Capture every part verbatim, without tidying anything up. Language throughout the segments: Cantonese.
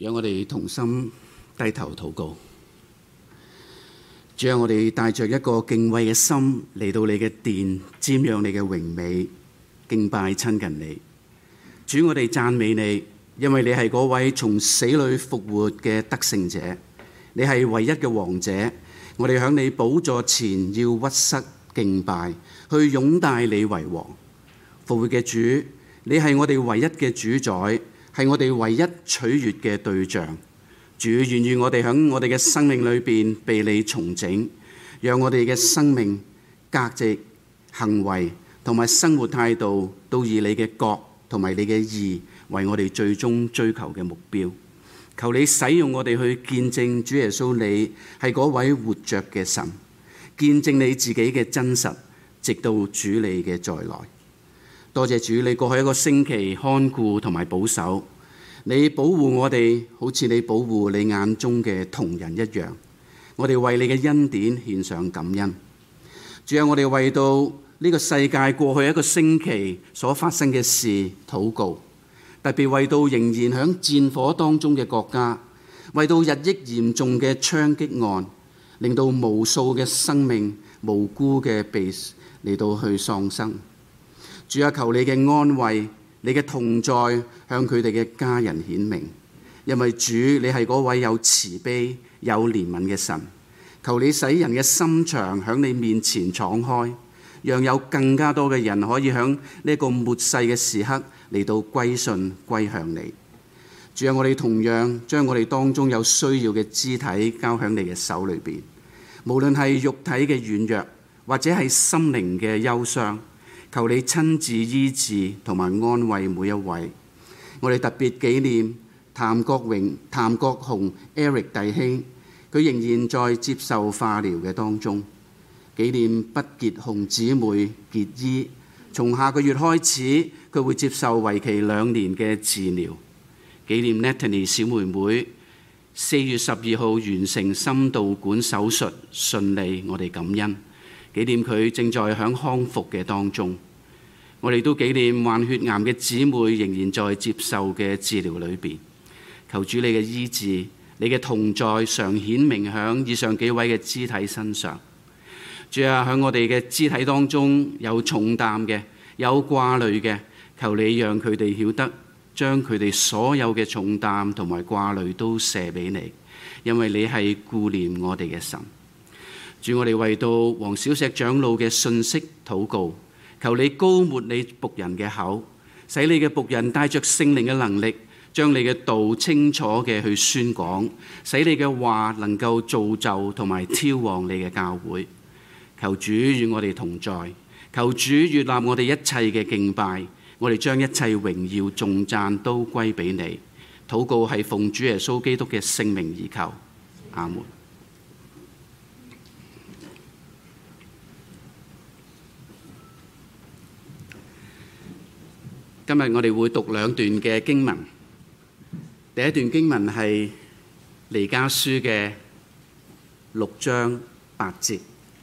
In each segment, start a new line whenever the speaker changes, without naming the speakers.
讓我哋同心低頭禱告。主啊，我哋帶着一個敬畏嘅心嚟到你嘅殿，瞻仰你嘅榮美，敬拜親近你。主，我哋讚美你，因為你係嗰位從死裏復活嘅得勝者，你係唯一嘅王者。我哋響你寶座前要屈膝敬拜，去擁戴你為王。復活嘅主，你係我哋唯一嘅主宰，係我哋唯一取悅嘅對象。主，願意我哋喺我哋嘅生命裏邊被你重整，讓我哋嘅生命、價值、行為同埋生活態度都以你嘅國同埋你嘅義為我哋最終追求嘅目標。求你使用我哋去見證主耶穌，你係嗰位活着嘅神，見證你自己嘅真實，直到主你嘅再來。多謝主，你過去一個星期看顧同埋保守，你保護我哋，好似你保護你眼中嘅瞳人一樣。我哋為你嘅恩典獻上感恩。主啊，我哋為到呢個世界過去一個星期所發生嘅事禱告，特別為到仍然響戰火當中嘅國家，為到日益嚴重嘅槍擊案，令到無數嘅生命無辜嘅被嚟到去喪生。主啊，求你嘅安慰，你嘅同在向佢哋嘅家人顯明，因為主你係嗰位有慈悲有憐憫嘅神。求你使人嘅心腸響你面前敞開，讓有更加多嘅人可以響呢個末世嘅時刻嚟到歸順歸向你。主啊，我哋同樣將我哋當中有需要嘅肢體交響你嘅手裏邊，無論係肉體嘅軟弱或者係心靈嘅憂傷，求你親自醫治同埋安慰每一位。我哋特別紀念譚國榮、譚國雄、Eric 弟兄，佢仍然在接受化療嘅當中。紀念畢傑雄姊妹傑姨，從下個月開始佢會接受為期兩年嘅治療。紀念 Natalie 小妹妹，四月十二號完成心導管手術順利，我哋感恩。紀念佢正在響康復嘅當中。我哋都紀念患血癌嘅姊妹仍然在接受嘅治療裏邊。求主你嘅醫治，你嘅同在常顯明響以上幾位嘅肢體身上。主啊，響我哋嘅肢體當中有重擔嘅，有掛慮嘅，求你讓佢哋曉得將佢哋所有嘅重擔同埋掛慮都卸俾你，因為你係顧念我哋嘅神。主，我哋為到黃小石長老嘅信息禱告，求你膏抹你僕人嘅口，使你嘅僕人帶着聖靈嘅能力，將你嘅道清楚嘅去宣講，使你嘅話能夠造就同埋挑旺你嘅教會。求主與我哋同在，求主悅納我哋一切嘅敬拜，我哋將一切榮耀頌讚都歸俾你。禱告係奉主耶穌基督嘅聖名而求，阿門。今日我哋會讀兩段嘅經文。第一段經文係彌迦書嘅六章八節。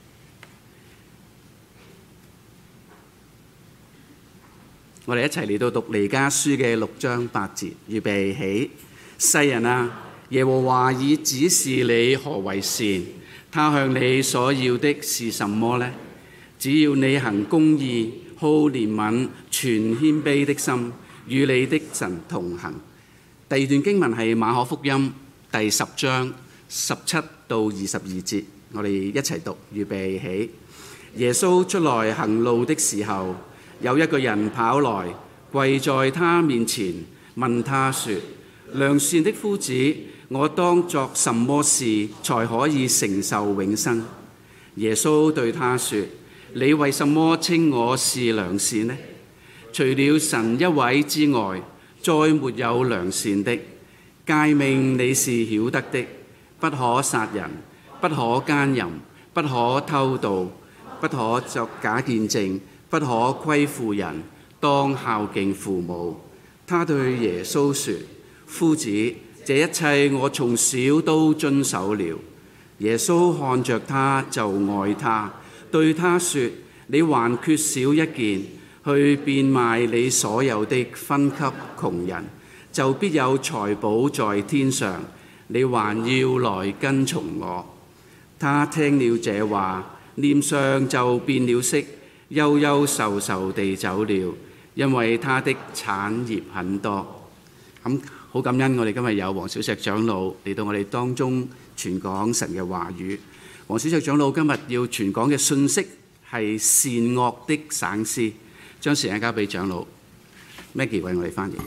我哋一齊嚟到讀彌迦書嘅六章八節，預備起。世人啊，耶和華已指示你何為善，他向你所要的是什麼呢？只要你行公義，好憐憫，存謙卑的心，與你的神同行。第二段經文係馬可福音第十章十七到二十二節，我哋一齊讀，預備起。耶穌出來行路的時候，有一個人跑來跪在他面前，問他說：良善的夫子，我當作什麼事才可以承受永生？耶穌對他說：你為什麼稱我是良善呢？除了神一位之外，再沒有良善的。誡命你是曉得的：不可殺人，不可奸淫，不可偷盜，不可作假見證，不可虧負人，當孝敬父母。他對耶穌說：夫子，這一切我從小都遵守了。耶穌看着他就愛他，對他說：你還缺少一件，去變賣你所有的分給窮人， 就必有財寶在天上。你還要來跟從我。他聽了這話，臉上就變了色，憂憂愁愁地走了，因為他的產業很多。咁好感恩，我哋今日有黃小石長老嚟到我哋當中傳講神嘅話語。黃小石長老今日要傳講嘅信息係善惡的省思，將時間交俾長老 Maggie 為我哋翻譯。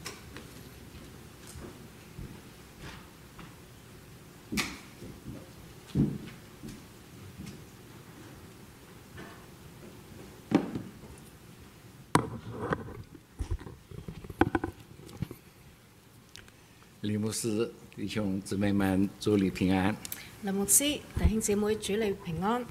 李牧師、弟兄姊妹們，主你平安。
林牧師、弟兄姊妹，主你平安。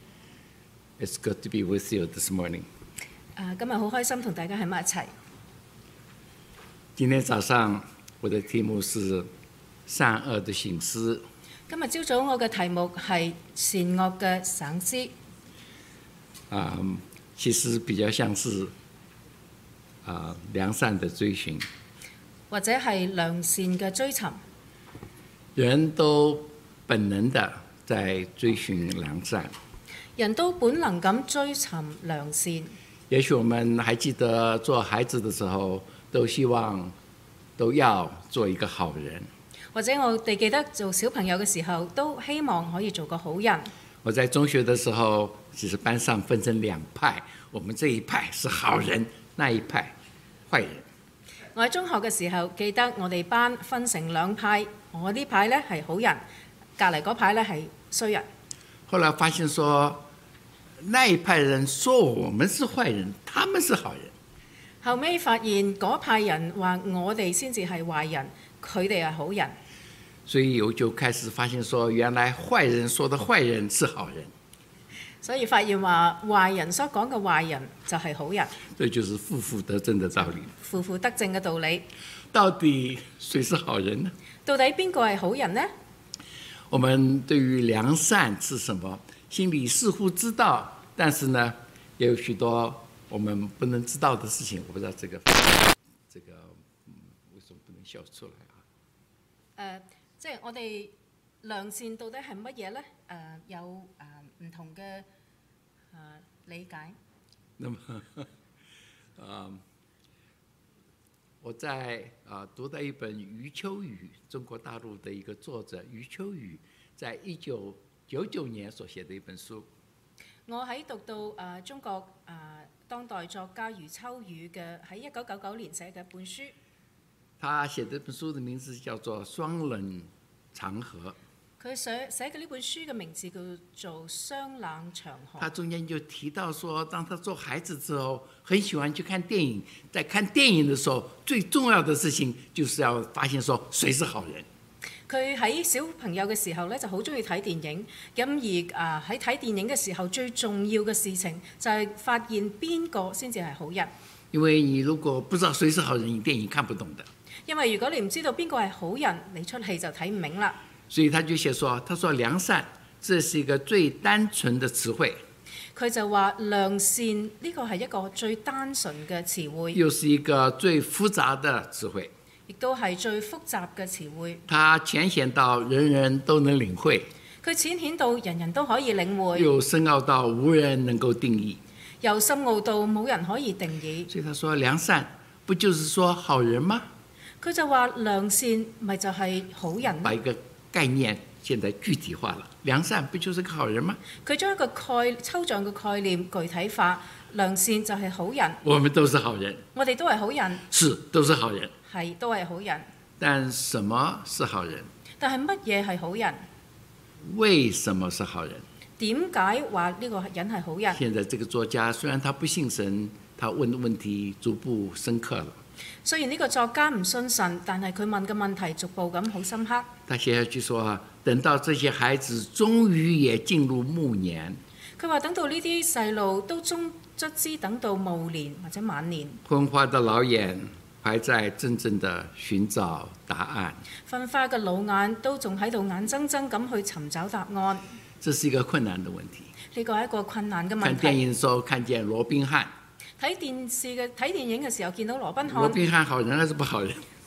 It's good to be with you this morning.
啊，今日好開心同大家喺埋一齊。
今天早上我的題目是善惡的省思。
今日朝早我嘅題目係善惡嘅省思。
啊，其實比較像是啊良善的追尋。
或者係良善嘅追尋，
人都本能的在追尋良善，
人都本能咁追尋良善。
也許我們還記得做孩子的時候，都希望都要做一個好人。
或者我哋記得做小朋友嘅時候，都希望可以做個好人。
我在中學的時候，其實班上分成兩派，我們這一派是好人，那一派壞人。
我喺中學嘅時候，記得我哋班分成兩派，我呢派呢係好人，隔離嗰派呢係衰人。
後來發現說，那一派人說我們是壞人，他們是好人。
後尾發現嗰派人話我哋先至係壞人，佢哋係好人。
所以我就開始發現說，原來壞人說的壞人是好人。
所以發現話壞人所講嘅壞人就係好人。
這就是負負得正的道理。
負負得正嘅道理。
到底誰是好人呢？
到底邊個係好人呢？
我們對於良善是什麼，心裡似乎知道，但是呢，也有許多我們不能知道的事情。我不知道這個，這個，嗯，為什麼不能笑出來啊？誒、
呃，即係我哋良善到底係乜嘢呢？誒、呃，有誒唔、呃、同嘅誒、呃、理解。
那麼，嗯，我在啊讀到一本余秋雨，中國大陸的一個作者余秋雨，在一九九九年所寫的一本書。
我喺讀到誒、呃、中國誒、呃、當代作家余秋雨嘅喺一九九九年寫嘅一本書。
他寫的本書的名字叫做《雙冷長河》。
佢寫寫嘅呢本書嘅名字叫做《雙冷長河》。
他中間就提到說，當他做孩子之後，很喜歡去看電影。在看電影的時候，最重要的事情就是要發現說誰是好人。
佢喺小朋友嘅時候咧，就好中意睇電影。咁而啊喺睇電影嘅時候，最重要嘅事情就係發現邊個先至係好人。
因為你如果不知道誰是好人，你電影看不懂的。
因為如果你唔知道邊個係好人，你出戲就睇唔明啦。
所以他就寫說，他說良善，這是一個最單純的詞彙。
佢就話良善呢個係一個最單純嘅詞彙，
又是一個最複雜的詞彙，
亦都係最複雜嘅詞彙。
它淺顯到人人都能領會，
佢淺顯到人人都可以領會，
又深奧到無人能夠定義，
又深奧到冇人可以定義。
所以他說良善不就是說好人嗎？
佢就話良善咪就係好人。
把一個概念現在具體化了，良善不就是個好人嗎？
佢將一個概抽象嘅概念具體化，良善就係好人。
我們都是好人，
我哋都係好人，
是都是好人，
係都係好人。
但什麼是好人？
但係乜嘢係好人？
為什麼是好人？
點解話呢個人係好人？
現在這個作家雖然他不信神，他問的問題逐步深刻了。
雖然呢個作家唔信神，但係佢問嘅問題逐步咁好深刻。
他寫下去說，等到這些孩子終於也進入暮年，
佢話等到呢啲細路都終卒之等到暮年或者晚年，
昏花的老眼還在真正的尋找答案，
昏花嘅老眼都仲喺度眼睜睜咁去尋找答案。
這是一個困難的問題。
呢個係一個困難嘅問題。
看電影的時候看見羅賓漢，
睇電視嘅睇電影嘅時候見到羅賓漢。
羅賓漢好人還是不好人？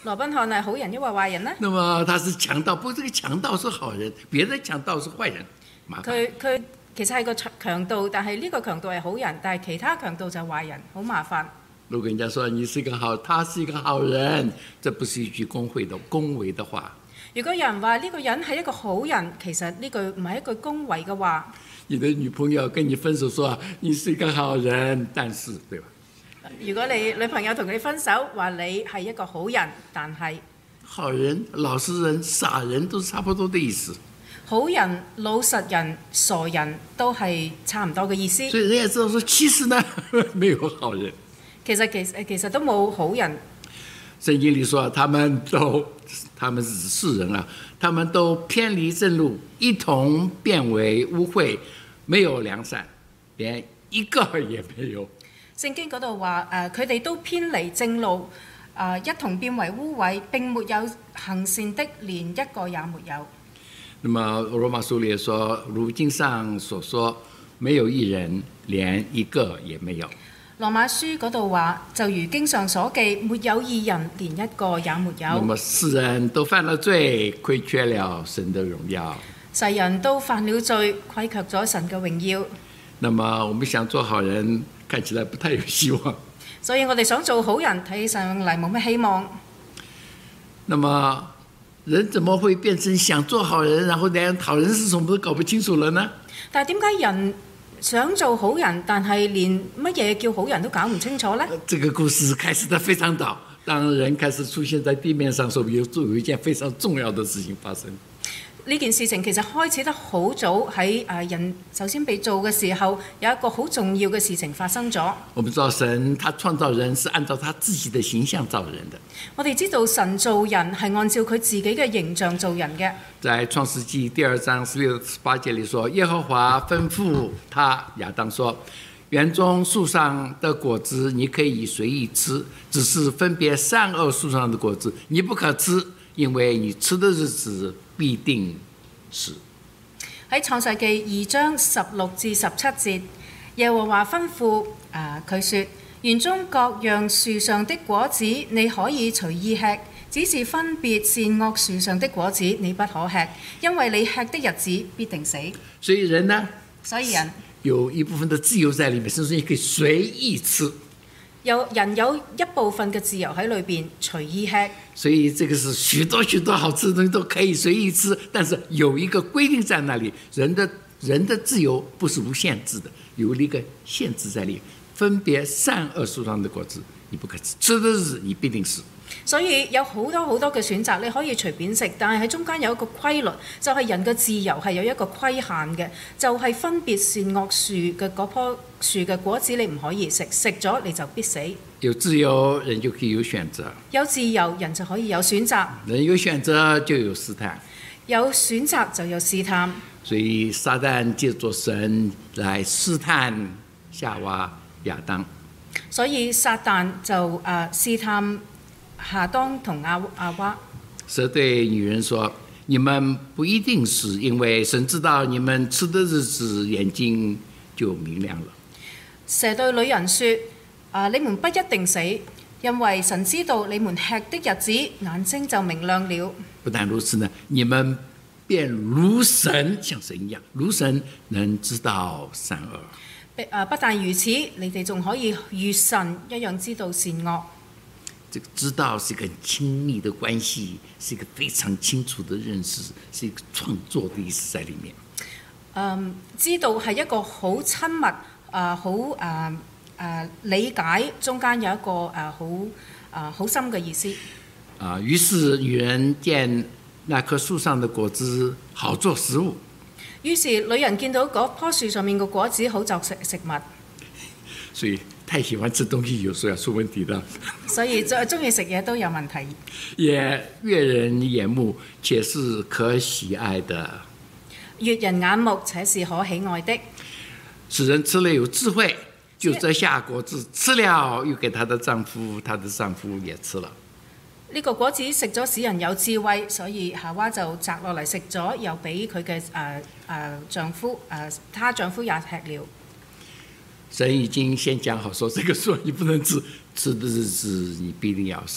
羅賓漢係好人抑或壞人呢？
那麼他是強盜，不過這個強盜是好人，別的強盜是壞人，麻煩。
佢佢其實係個強盜，但係呢個強盜係好人，但係其他強盜就係壞人，好麻煩。
如果人家說你是一個好，他是一個好人，這不是一句恭維的恭維的話。
如果有人話呢個人係一個好人，其實呢句唔係一句恭維嘅話。
你的女朋友跟你分手說你是一個好人，但是對吧？
如果你女朋友同你分手，話你係一個好人，但係
好人、老實人、傻人都差不多的意思。
好人、老實人、傻人都係差唔多嘅意思。
所以人家知道說，其實呢，沒有好人。
其實其實其實都冇好人。
聖經裏說，他們都，他們是世人啊，他們都偏離正路，一同變為污穢，沒有良善，連一個也沒有。
聖經嗰度話誒，佢哋都偏離正路，誒一同變為污穢，並沒有行善的，連一個也沒有。
那麼羅馬書裏也說，如經上所說，沒有一人，連一個也沒有。
羅馬書嗰度話，就如經上所記，沒有義人，連一個也沒有。
那麼世人都犯了罪，虧缺了神的榮耀。
世人都犯了罪，虧缺咗神嘅榮耀。
那麼我們想做好人，看起來不太有希望。
所以我哋想做好人，睇起上嚟冇咩希望。
那麼人怎麼會變成想做好人，然後連好人是什麼都搞不清楚了呢？
但係點解人想做好人，但係連乜嘢叫好人都搞唔清楚呢？
這個故事開始得非常早，當人開始出現在地面上，說明有有一件非常重要的事情發生。
呢件事情其實開始得好早，喺誒人首先被造嘅時候，有一個好重要嘅事情發生咗。
我們知道神他創造人是按照他自己的形象造人的。
我哋知道神造人係按照佢自己嘅形象造人嘅。
在創世紀第二章十六十八節裏說，耶和華吩咐他亞當說，園中樹上的果子你可以隨意吃，只是分別善惡樹上的果子你不可吃，因為你吃的日子必定死。
喺創世記二章十六至十七節，耶和華吩咐啊佢說：園中各樣樹上的果子你可以隨意吃，只是分別善惡樹上的果子你不可吃，因為你吃的日子必定死。
所以人呢，
所以人
有一部分的自由在裡面，甚至你可以隨意吃。
有人有一部分嘅自由喺裏邊，隨意吃。
所以這個是許多許多好吃的東西都可以隨意吃，但是有一個規定在那裡，人的人的自由不是無限制的，有一個限制在裡，分別善惡樹上的果子你不可吃，吃的日子你必定死。
所以有好多好多嘅選擇，你可以隨便食，但係喺中間有一個規律，就係、是、人嘅自由係有一個規限嘅，就係、是、分別善惡樹嘅嗰棵樹嘅果子你唔可以食，食咗你就必死。
有自由，人就可以有選擇。
有自由，人就可以有選擇。
人有選擇就有試探。
有選擇就有試探。
所以撒旦借着神來試探夏娃、亞當。
所以撒旦就誒、呃、試探夏當同亞亞娃。
蛇對女人說：你們不一定死，因為神知道你們吃的日子，眼睛就明亮了。
蛇對女人說：啊，你們不一定死，因為神知道你們吃的日子，眼睛就明亮了。
不但如此呢，你們便如神，像神一樣，如神能知道善惡。
啊，不但如此，你哋仲可以如神一樣知道善惡。
這個知道是一個很親密的關係，是一個非常清楚的認識，是一個創作的意思在裡面。
嗯，知道係一個好親密啊，好啊啊理解，中間有一個啊好啊好深嘅意思。
啊，於是女人見那棵樹上的果子好做食物。
於是女人見到嗰棵樹上面嘅果子好作食食物。
所以太喜歡吃東西，有時候要出問題的。
所以最中意食嘢都有問題。
也悅人眼目，且是可喜愛的。
悅人眼目，且是可喜愛的。
使人吃了有智慧，就摘下果子吃了，又給她的丈夫，她的丈夫也吃了。
呢個果子食咗使人有智慧，所以夏娃就摘落嚟食咗，又俾佢嘅誒誒丈夫誒，她、呃、丈夫也吃了。
神已經先講好，說這個樹你不能吃，吃的日子你必定要死。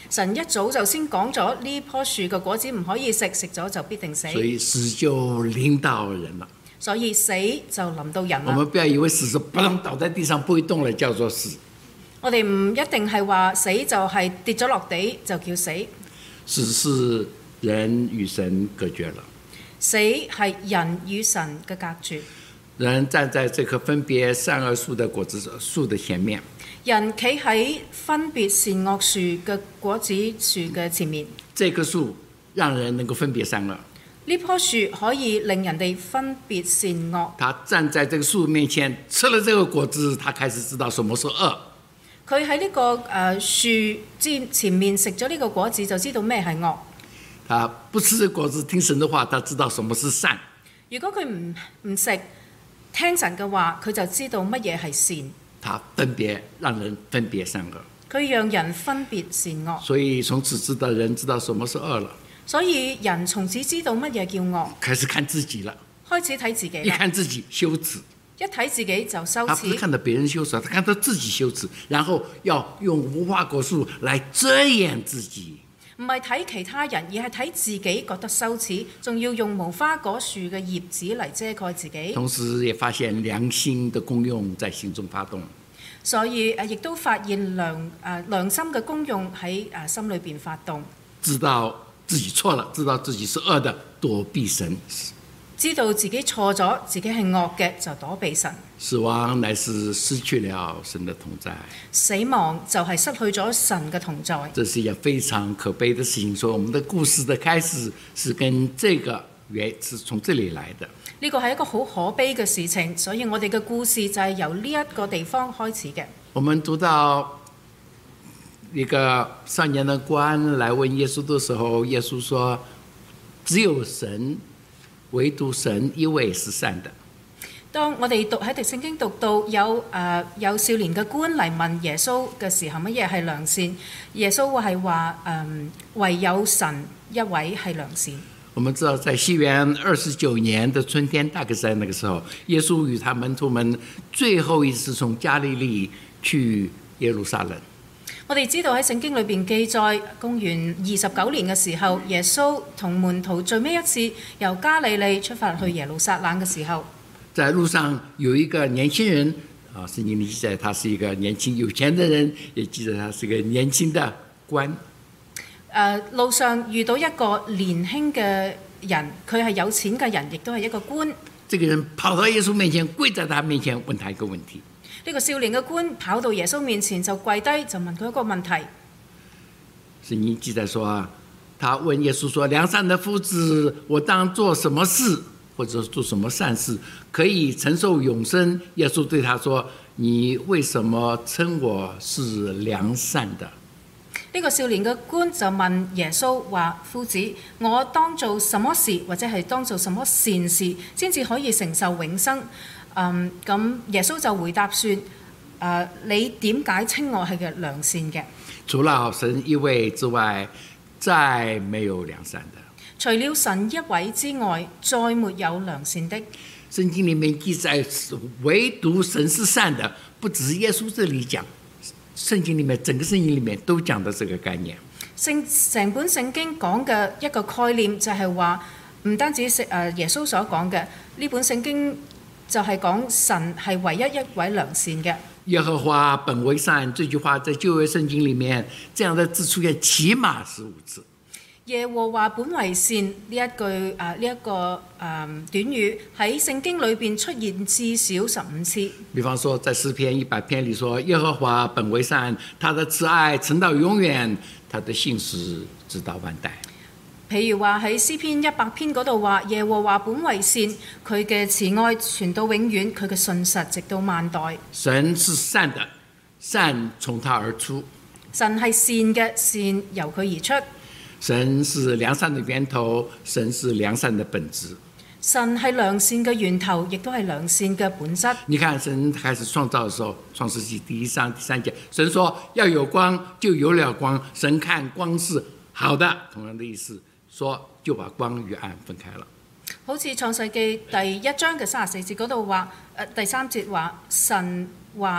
神一早就先講咗呢棵樹嘅果子唔可以食，食咗就必定死。
所以死就臨到人了。
所以死就臨到人啦。
我們不要以為死是不能倒在地上不會動了叫做死。
我哋唔一定係話死就係跌咗落地就叫死。
死是人與神隔絕了。
死係人與神嘅隔絕。
人站在這棵分別善惡樹的果子樹的前面。
人企喺分別善惡樹嘅果子樹嘅前面。
這棵樹讓人能夠分別善惡。
呢棵樹可以令人哋分別善惡。
他站在這個樹面前，吃了這個果子，他開始知道什麼是惡。
佢喺呢個誒樹之前面食咗呢個果子，就知道咩係惡。
他不吃果子，聽神的話，他知道什麼是善。
如果佢唔唔食聽神嘅話，佢就知道乜嘢係善。
他分別讓人分別善惡。
佢讓人分別善惡。
所以從此知道人知道什麼是惡了。
所以人從此知道乜嘢叫惡。
開始看自己了。
開始睇自己。
一看自己羞恥。
一睇自己就羞恥。
他不是看到別人羞恥，他看到自己羞恥，然後要用無花果樹來遮掩自己。
唔係睇其他人，而係睇自己覺得羞恥，仲要用無花果樹嘅葉子嚟遮蓋自己。
同時也發現良心的功用在心中發動。
所以誒，亦都發現良誒良心嘅功用喺誒心裏邊發動。
知道自己錯了，知道自己是惡的，躲避神。
知道自己錯咗，自己係惡嘅，就躲避神。
死亡乃是失去了神的同在。
死亡就係失去咗神嘅同在。
這是一件非常可悲的事情。所以我們的故事的開始是跟這個原是從這裡來的。
呢個係一個好可悲嘅事情，所以我哋嘅故事就係由呢一個地方開始嘅。
我們讀到一個少年的官來問耶穌的時候，耶穌說：只有神，唯獨神一位是善的。
當我哋讀喺《聖經》讀到有誒、呃、有少年嘅官嚟問耶穌嘅時候，乜嘢係良善？耶穌係話誒唯有神一位係良善。
我們知道，在西元二十九年的春天，大概在那個時候，耶穌與他門徒們最後一次從加利利去耶路撒冷。
我哋知道喺聖經裏邊記載，公元二十九年嘅時候，耶穌同門徒最尾一次由加利利出發去耶路撒冷嘅時候，
在路上有一個年輕人，啊，聖經裏記載他是一個年輕有錢的人，也記得他是一個年輕的官。
誒，路上遇到一個年輕嘅人，佢係有錢嘅人，亦都係一個官。
這個人跑到耶穌面前，跪在他面前，問他一個問題。
呢個少年嘅官跑到耶穌面前就跪低，就問佢一個問題。
聖經記載說啊，他問耶穌說：良善的夫子，我當做什麼事，或者做什麼善事，可以承受永生？耶穌對他說：你為什麼稱我是良善的？
呢個少年嘅官就問耶穌話：夫子，我當做什麼事，或者係當做什麼善事，先至可以承受永生？嗯，咁耶穌就回答說：誒、呃，你點解稱我係嘅良善嘅？
除了神一位之外，再沒有良善的。
除了神一位之外，再沒有良善的。
聖經裡面記載，唯獨神是善的，不只耶穌這裡講，聖經裡面整個聖經裡面都講到這個概念。
聖成本聖經講嘅一個概念就係話，唔單止誒耶穌所講嘅呢本聖經。就係講神係唯一一位良善嘅。
耶和華本為善，這句話在舊約聖經裡面，這樣的字出現起碼十五次。
耶和華本為善呢一句啊呢一個誒、呃、短語喺聖經裏邊出現至少十五次。
比方說，在詩篇一百篇裡說，耶和華本為善，他的慈愛存到永遠，他的信實直到萬代。
譬如話喺詩篇一百篇嗰度話，耶和華本為善，佢嘅慈愛傳到永遠，佢嘅信實直到萬代。
神是善的，善從他而出。
神係善嘅，善由佢而出。
神是良善的源頭，神是良善的本質。
神係良善嘅源頭，亦都係良善嘅本質。
你看神開始創造的時候，創世紀第一章第三節，神說要有光，就有了光。神看光是好的，同樣的意思。說就把光與暗分開了。
好似創世記第一章嘅三十四節嗰度話，誒、呃、第三節話神話誒、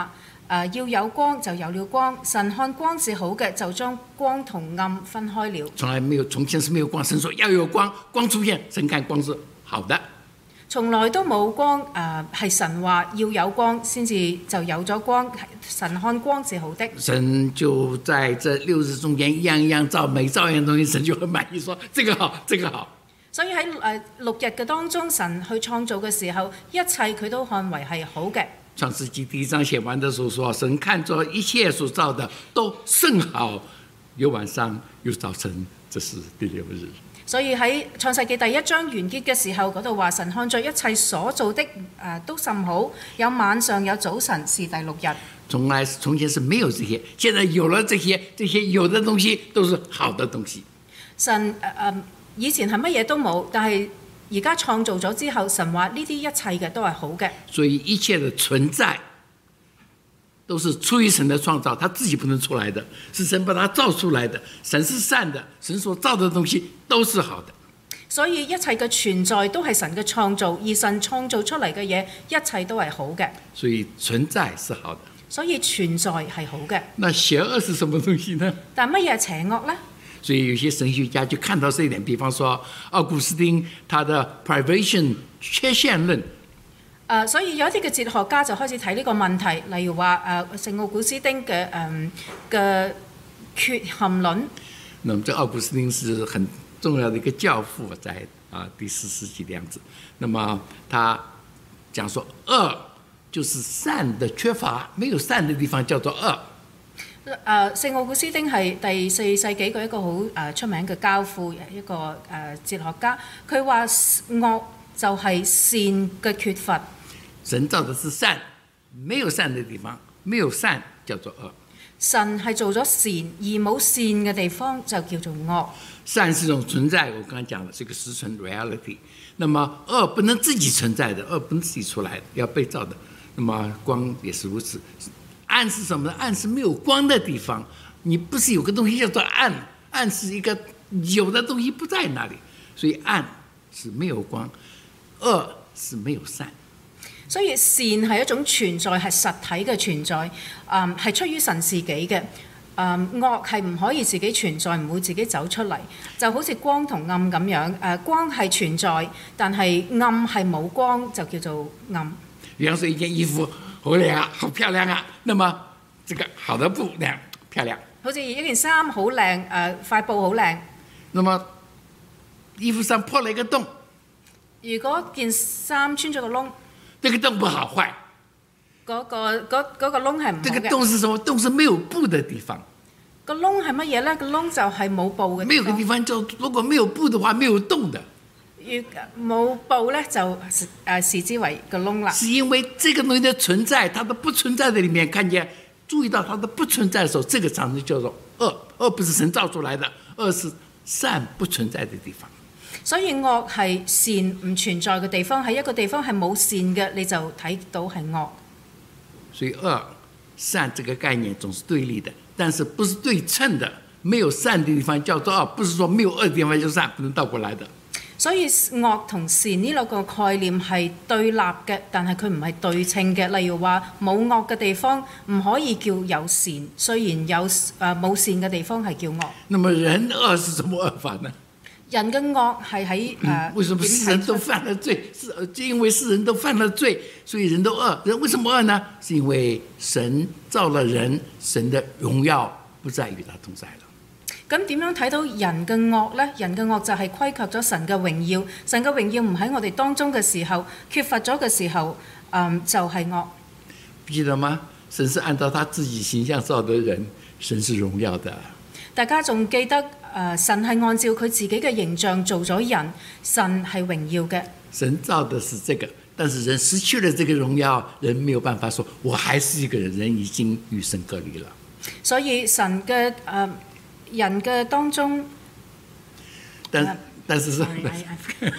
呃、要有光就有了光，神看光是好嘅，就將光同暗分開了。
從來沒有，從前是沒有光，神說要有光，光出現，神看光是好的。
從來都冇光，誒、呃、係神話要有光先至就有咗光，神看光是好的。
神就在這六日中間一樣一樣造，每造一樣東西，神就很滿意，說這個好，這個好。
所以喺誒六日嘅當中，神去創造嘅時候，一切佢都看為係好嘅。
創世紀第一章寫完的時候說，神看着一切所造的都甚好，有晚上有早晨，這是第六日。
所以喺創世紀第一章完結嘅時候，嗰度話神看着一切所造的誒、呃、都甚好，有晚上有早晨，是第六日。
從來從前是沒有這些，現在有了這些，這些有的東西都是好的東西。
神誒、呃、以前係乜嘢都冇，但係而家創造咗之後，神話呢啲一切嘅都係好嘅。
所以一切的存在都是出於神的創造，他自己不能出來的，是神把它造出來的。神是善的，神所造的東西都是好的。
所以一切嘅存在都係神嘅創造，而神創造出嚟嘅嘢，一切都係好嘅。
所以存在是好的。
所以存在係好嘅。
那邪惡是什麼東西呢？
但乜嘢係邪惡呢？
所以有些神學家就看到這一點，比方說奧古斯丁他的 privation 缺陷論。
呃、所以有一啲嘅哲學家就開始睇呢個問題，例如話誒聖奧古斯丁嘅誒嘅缺陷論。
那麼這奧古斯丁是很重要的一個教父，在啊第四世紀的樣子。那麼他講說惡就是善的缺乏，沒有善的地方叫做惡。
誒、呃、聖奧古斯丁係第四世紀嘅一個好誒出名嘅教父，一個誒、呃、哲學家。佢話惡就係善嘅缺乏。
神造的是善，沒有善的地方，沒有善叫做惡。
神係做咗善，而冇善嘅地方就叫做惡。
善是一種存在，我剛才講的是一個實存 reality。那麼惡不能自己存在的，惡不能自己出來的，要被造的。那麼光也是如此。暗是什麼呢？暗是沒有光的地方。你不是有個東西叫做暗，暗是一個有的東西不在那裡，所以暗是沒有光，惡是沒有善。
所以善係一種存在，係實體嘅存在，嗯，係出於神自己嘅。嗯，惡係唔可以自己存在，唔會自己走出嚟，就好似光同暗咁樣。誒、呃，光係存在，但係暗係冇光，就叫做暗。
比方說一件衣服好靚啊，好漂亮啊，那麼這個好的布靚漂亮。
好似一件衫好靚，誒、呃、塊布好靚。
那麼衣服上破了一個洞，
如果件衫穿咗個窿，
這個洞不好壞。
嗰、那個嗰嗰、那個窿係唔好嘅。
這個洞是什麼？洞是沒有布的地方。
個窿係乜嘢咧？個窿就係冇布嘅地方。
沒有個地方就如果沒有布的話，沒有洞的。
如冇布咧，就誒、呃、視之為個窿啦。
是因為這個東西的存在，它的不存在的裡面，看見注意到它的不存在的時候，這個場景叫做惡。惡不是神造出來的，惡是善不存在的地方。
所以惡係善唔存在嘅地方，喺一個地方係冇善嘅，你就睇到係惡。
所以惡善這個概念總是對立的，但是不是對稱的。沒有善的地方叫做惡，不是說沒有惡的地方就是善，不能倒過來的。
所以惡同善呢兩個概念係對立嘅，但係佢唔係對稱嘅。例如話冇惡嘅地方唔可以叫有善，雖然有誒冇善嘅地方係叫惡。
那麼人惡是什麼惡法呢？
人嘅惡係喺誒。
為什麼世人都犯了罪？是就因為世人都犯了罪，所以人都惡。人為什麼惡呢？是因為神造了人，神的榮耀不再與他同在了。
咁點樣睇到人嘅惡呢？人嘅惡就係虧缺咗神嘅榮耀，神嘅榮耀唔喺我哋當中嘅時候，缺乏咗嘅時候，嗯，就係、是、惡。
記得嗎？神是按照他自己形象造的人，神是榮耀的。
大家仲記得誒、呃，神係按照佢自己嘅形象做咗人，神係榮耀嘅。
神造的是這個，但是人失去了這個榮耀，人沒有辦法說我還是一個人，人已經與神隔離了。所以神嘅誒。呃人嘅當中， 但、uh, 但是是
sorry, I, I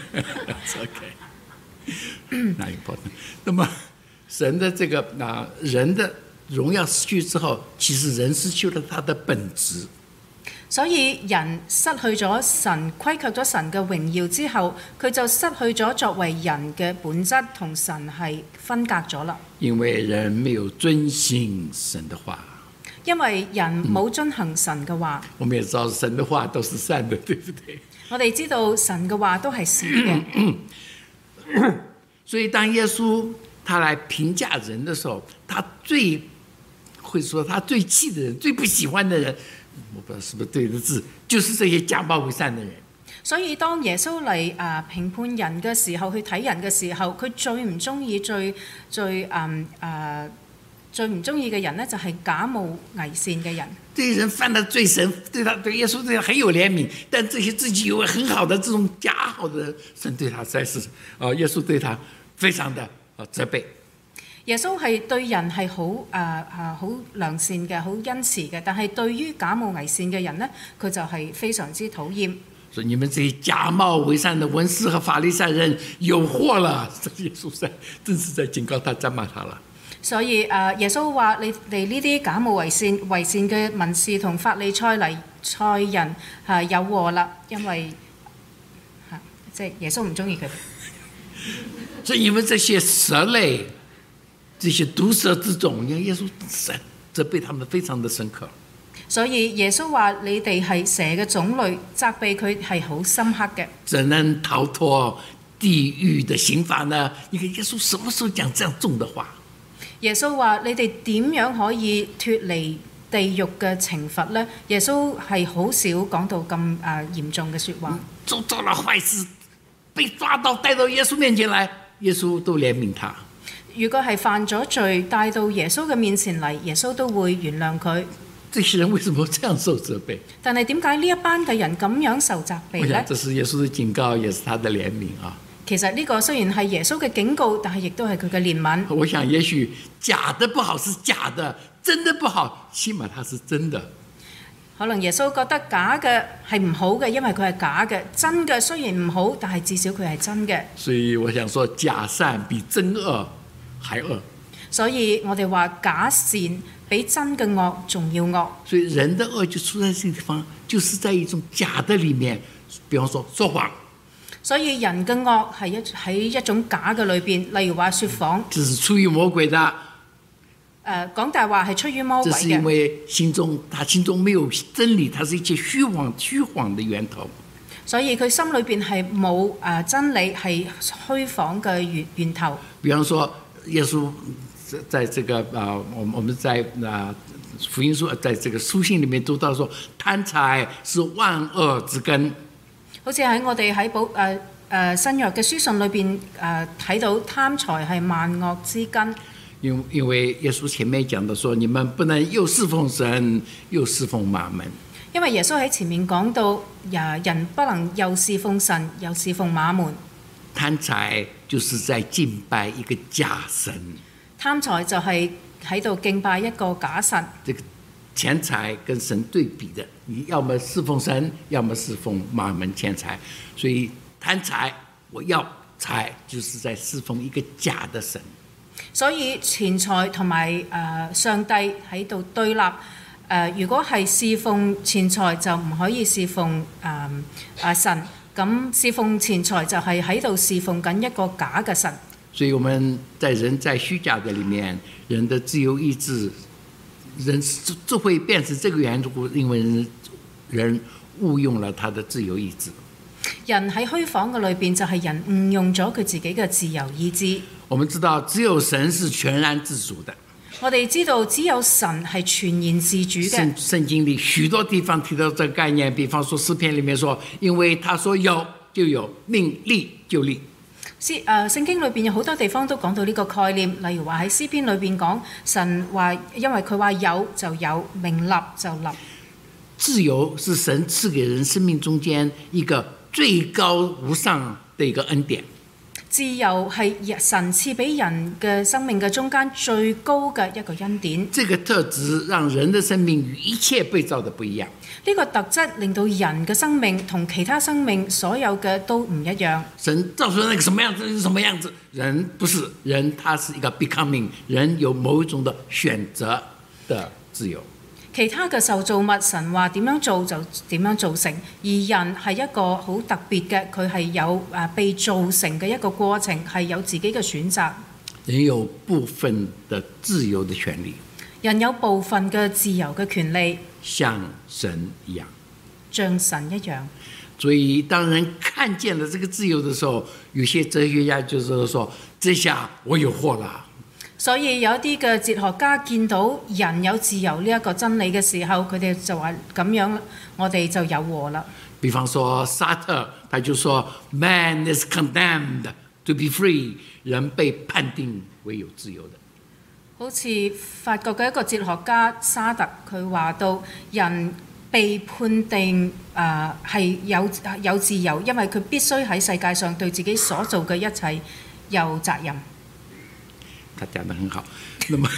，not important。那麼神的這個啊人的榮耀失去之後，其實人失去了他的本質。
所以人失去咗神，虧缺咗神嘅榮耀之後，佢就失去咗作為人嘅本質，同神係分隔咗啦。
因為人沒有遵行神的話。
因為人冇遵行神嘅話。
我們也知道神的話都是善的，對不對？
我哋知道神嘅話都係善嘅。
所以當耶穌他來評價人的時候，他最會說他最氣的人、最不喜歡的人，我不知道是不是對的字，就是這些假冒為善的人。
所以當耶穌嚟啊評判人嘅時候，去睇人嘅時候，佢最唔中意、最最嗯啊最唔中意嘅人呢，就係假冒偽善嘅人。
這些人犯了罪，神對他對耶穌對他很有憐憫，但這些自己有很好的這種假好的人，神對他實在是啊，耶穌對他非常的啊責備。
耶穌係對人係好誒誒好良善嘅，好恩慈嘅，但係對於假冒偽善嘅人呢，佢就係非常之討厭。
所以你們這些假冒為善的文士和法利賽人有禍了，這耶穌在真是在警告他、責罵他了。
所以誒，耶穌話：你哋呢啲假冒為善、為善嘅文士同法利賽嚟賽人係有禍啦，因為嚇即係耶穌唔中意佢哋。
所以你們這些蛇類、這些毒蛇之種，耶穌責備他們非常的深刻。
所以耶穌話：你哋係蛇嘅種類，責備佢係好深刻嘅。
怎能逃脫地獄的刑罰呢？你看耶穌什麼時候講這樣重的話？
耶穌話：你哋點樣可以脫離地獄嘅懲罰呢？耶穌係好少講到咁誒、呃、嚴重嘅説話。
做做了壞事，被抓到帶到耶穌面前來，耶穌都憐憫他。
如果係犯咗罪，帶到耶穌嘅面前嚟，耶穌都會原諒佢。
這些人為什麼這樣受責備？
但係點解呢一班嘅人咁樣受責備呢？
這是耶穌的警告，也是他的憐憫啊。
其實呢個雖然係耶穌嘅警告，但係亦都係佢嘅憐憫。
我想也許假的不好是假的，真的不好，起碼它是真的。
可能耶穌覺得假嘅係唔好嘅，因為佢係假嘅；真嘅雖然唔好，但係至少佢係真嘅。
所以我想說，假善比真惡還惡。
所以我哋話假善比真嘅惡仲要惡。
所以人的惡就出在這個地方，就是在一種假的裡面，比方說說謊。
所以人嘅惡係一喺一種假嘅裏邊，例如話説謊。
這是出於魔鬼的。
誒講大話係出於魔鬼嘅。
這是因為心中他心中沒有真理，他是一切虛謊虛謊的源頭。
所以佢心裏邊係冇誒真理，係虛謊嘅源源頭。
比方說，耶穌在這個啊，我我們在啊福音書，在這個書信裡面讀到說，貪財是萬惡之根。
好似喺我哋喺保誒誒新約嘅書信裏邊誒睇到貪財係萬惡之根。
因因為耶穌前面講的說，你們不能又侍奉神又侍奉馬門。
因為耶穌喺前面講到，呀人不能又侍奉神又侍奉馬門。
貪財就是在敬拜一個假神。
貪財就係喺度敬拜一個假神。
這個錢財跟神對比的，你要麼侍奉神，要麼侍奉馬門錢財。所以貪財，我要財，就是在侍奉一個假的神。
所以錢財同埋誒上帝喺度對立。誒、呃，如果係侍奉錢財，就唔可以侍奉誒誒、呃呃、神。咁侍奉錢財就係喺度侍奉緊一個假嘅神。
所以我們在人在虛假的裡面，人的自由意志。人就會變成這個緣故，因為人人誤用了他的自由意志。
人喺虛謊嘅裏邊，就係人誤用咗佢自己嘅自由意志。
我們知道，只有神是全然自主的。
我哋知道，只有神係全然自主嘅。
聖聖經裡許多地方提到這個概念，比方說詩篇裡面說，因為他說有就有，命立就立。
詩誒聖經裏邊有好多地方都講到呢個概念，例如話喺詩篇裏邊講神話，因為佢話有就有，命立就立。
自由是神賜給人生命中間一個最高無上的一個恩典。
自由係神賜俾人嘅生命嘅中間最高嘅一個恩典。
這個特質讓人的生命與一切被造的不一樣。
呢個特質令到人嘅生命同其他生命所有嘅都唔一樣。
神造出那個什麼樣子就是什麼樣子，人不是人，他是一個 becoming， 人有某一種的選擇的自由。
其他嘅受造物，神話點樣做就點樣造成，而人係一個好特別嘅，佢係有誒被造成嘅一個過程，係有自己嘅選擇。
人有部分的自由的權利，
人有部分嘅自由嘅權利，
像神一樣，
像神一樣。
所以當人看見了這個自由的時候，有些哲學家就是說：這下我有禍了。
所以有一啲嘅哲學家見到人有自由呢一個真理嘅時候，佢哋就話咁樣，我哋就有禍啦。
比方說沙特，他就說 Man is condemned to be free， 人被判定為有自由的。
好似法國嘅一個哲學家沙特，佢話到人被判定誒係、呃、有有自由，因為佢必須喺世界上對自己所做嘅一切有責任。
他講得很好。那麼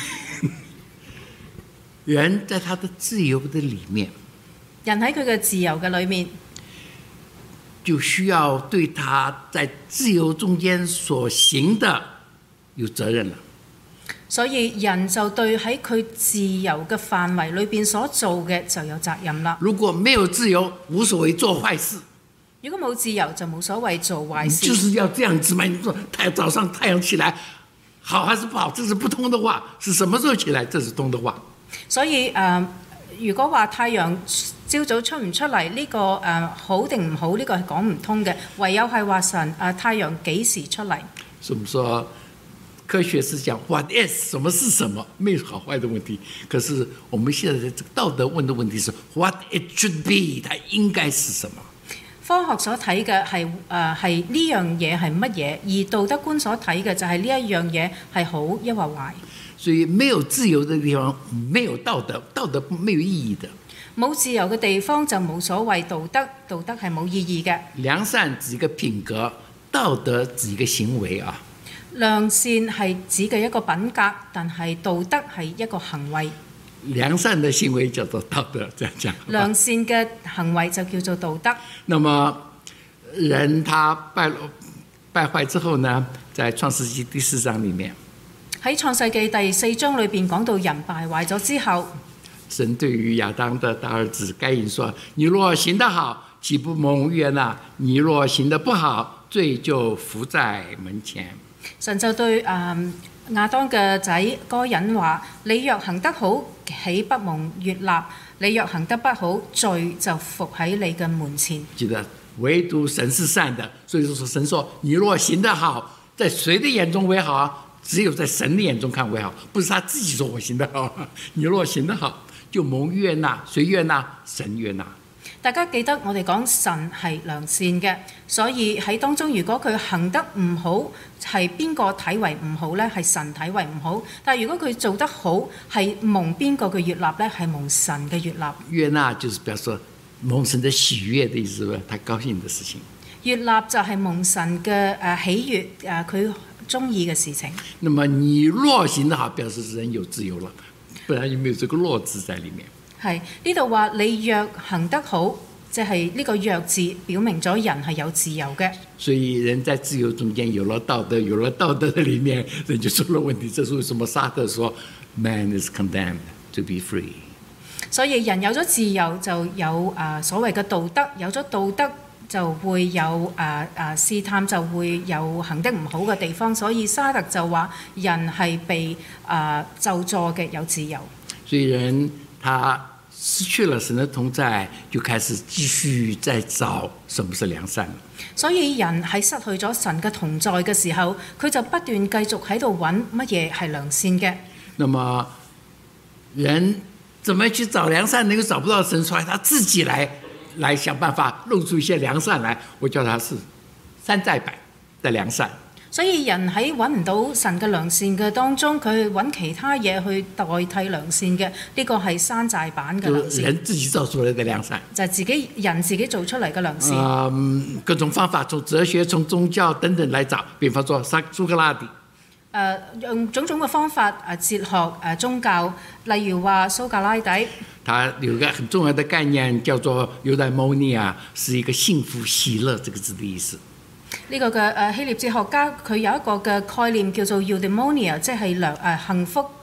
人在他的自由的裡面，
人喺佢嘅自由嘅裏面，
就需要對他在自由中間所行的有責任了。
所以人就對喺佢自由嘅範圍裏邊所做嘅就有責任啦。
如果沒有自由，無所謂做壞事。
如果冇自由，就冇所謂做壞事。
就是要這樣子嘛？你說太早上太陽起來，好還是不好？這是不通的話。是什麼時候起來？這是通的話。所以誒、
呃，如果話太陽朝早出唔出嚟呢、這個誒、呃、好定唔好？呢、這個係講唔通嘅。唯有係話神誒、呃、太陽幾時出嚟？
所以我們說科學是講 what is 什麼是什麼，沒有好壞的問題。可是我們現在這個道德問的問題是 what it should be， 它應該是什麼？
科學所睇嘅係誒係呢樣嘢係乜嘢，而道德觀所睇嘅就係呢一樣嘢係好抑或壞。
所以沒有自由的地方，沒有道德，道德沒有意義的。
冇自由嘅地方就冇所謂道德，道德係冇意義嘅。
良善指一個品格，道德指一個行為啊。
良善係指嘅一個品格，但係道德係一個行為。
良善的行為叫做道德，這樣講。
良善嘅行為就叫做道德。
那麼人他敗敗壞之後呢，在創世紀第四章裡面，
喺創世紀第四章裏邊講到人敗壞咗之後，
神對於亞當的大兒子該隱說：你若行得好，豈不蒙悅納？你若行得不好，罪就伏在門前。神
就對誒、呃、亞當嘅仔該隱話：你若行得好，豈不蒙悅納？你若行得不好，罪就伏喺你嘅門前。
記得唯獨神是善的，所以說神說：你若行得好，在誰的眼中為好？只有在神的眼中看為好，不是他自己說我行得好。你若行得好，就蒙悅納，誰悅納？神悅納。
大家記得我哋講神係良善嘅，所以喺當中如果佢行得唔好，係邊個睇為唔好呢？係神睇為唔好。但係如果佢做得好，係蒙邊個嘅悅納呢？係蒙神嘅悅納。
悅納就是表示蒙神的喜悅的意思，他高興的事情。
悅納就係蒙神嘅誒喜悅誒佢中意嘅事情。
那麼你若行得好，表示人有自由了，不然有沒有這個若字在裡面？
係呢度話你若行得好，即係呢個若字表明咗人係有自由嘅。
所以人在自由中間有了道德，有了道德的裡面，人就出了問題。這是為什麼沙特說 Man is condemned to be free。
所以人有咗自由就有誒、呃、所謂嘅道德，有咗道德就會有誒誒、呃呃、試探，就會有行得唔好嘅地方。所以沙特就話人係被誒咒詛嘅有自由。
所以人他失去了神的同在，就開始繼續在找什麼是良善。
所以人喺失去咗神嘅同在嘅時候，佢就不斷繼續喺度揾乜嘢係良善嘅。
那麼人怎麼去找良善？能夠找不到神出來，他自己來來想辦法露出一些良善來。我叫他是山寨版的良善。
所以人喺揾唔到神嘅良善嘅當中，佢揾其他嘢去代替良善嘅，呢、這個係山寨版嘅良善。
人自己造出來的良善，
就係、是、自己人自己做出嚟嘅良善。
嗯，各種方法，從哲學、從宗教等等來找。比方說，蘇格拉底。誒、
呃，用種種嘅方法，誒哲學、誒宗教，例如話蘇格拉底。
他有一個很重要的概念，叫做 eudaimonia，是一個幸福喜樂這個字的意思。
呢、這個嘅誒希臘哲學家佢有一個嘅概念叫做 eudaimonia，即係良誒幸福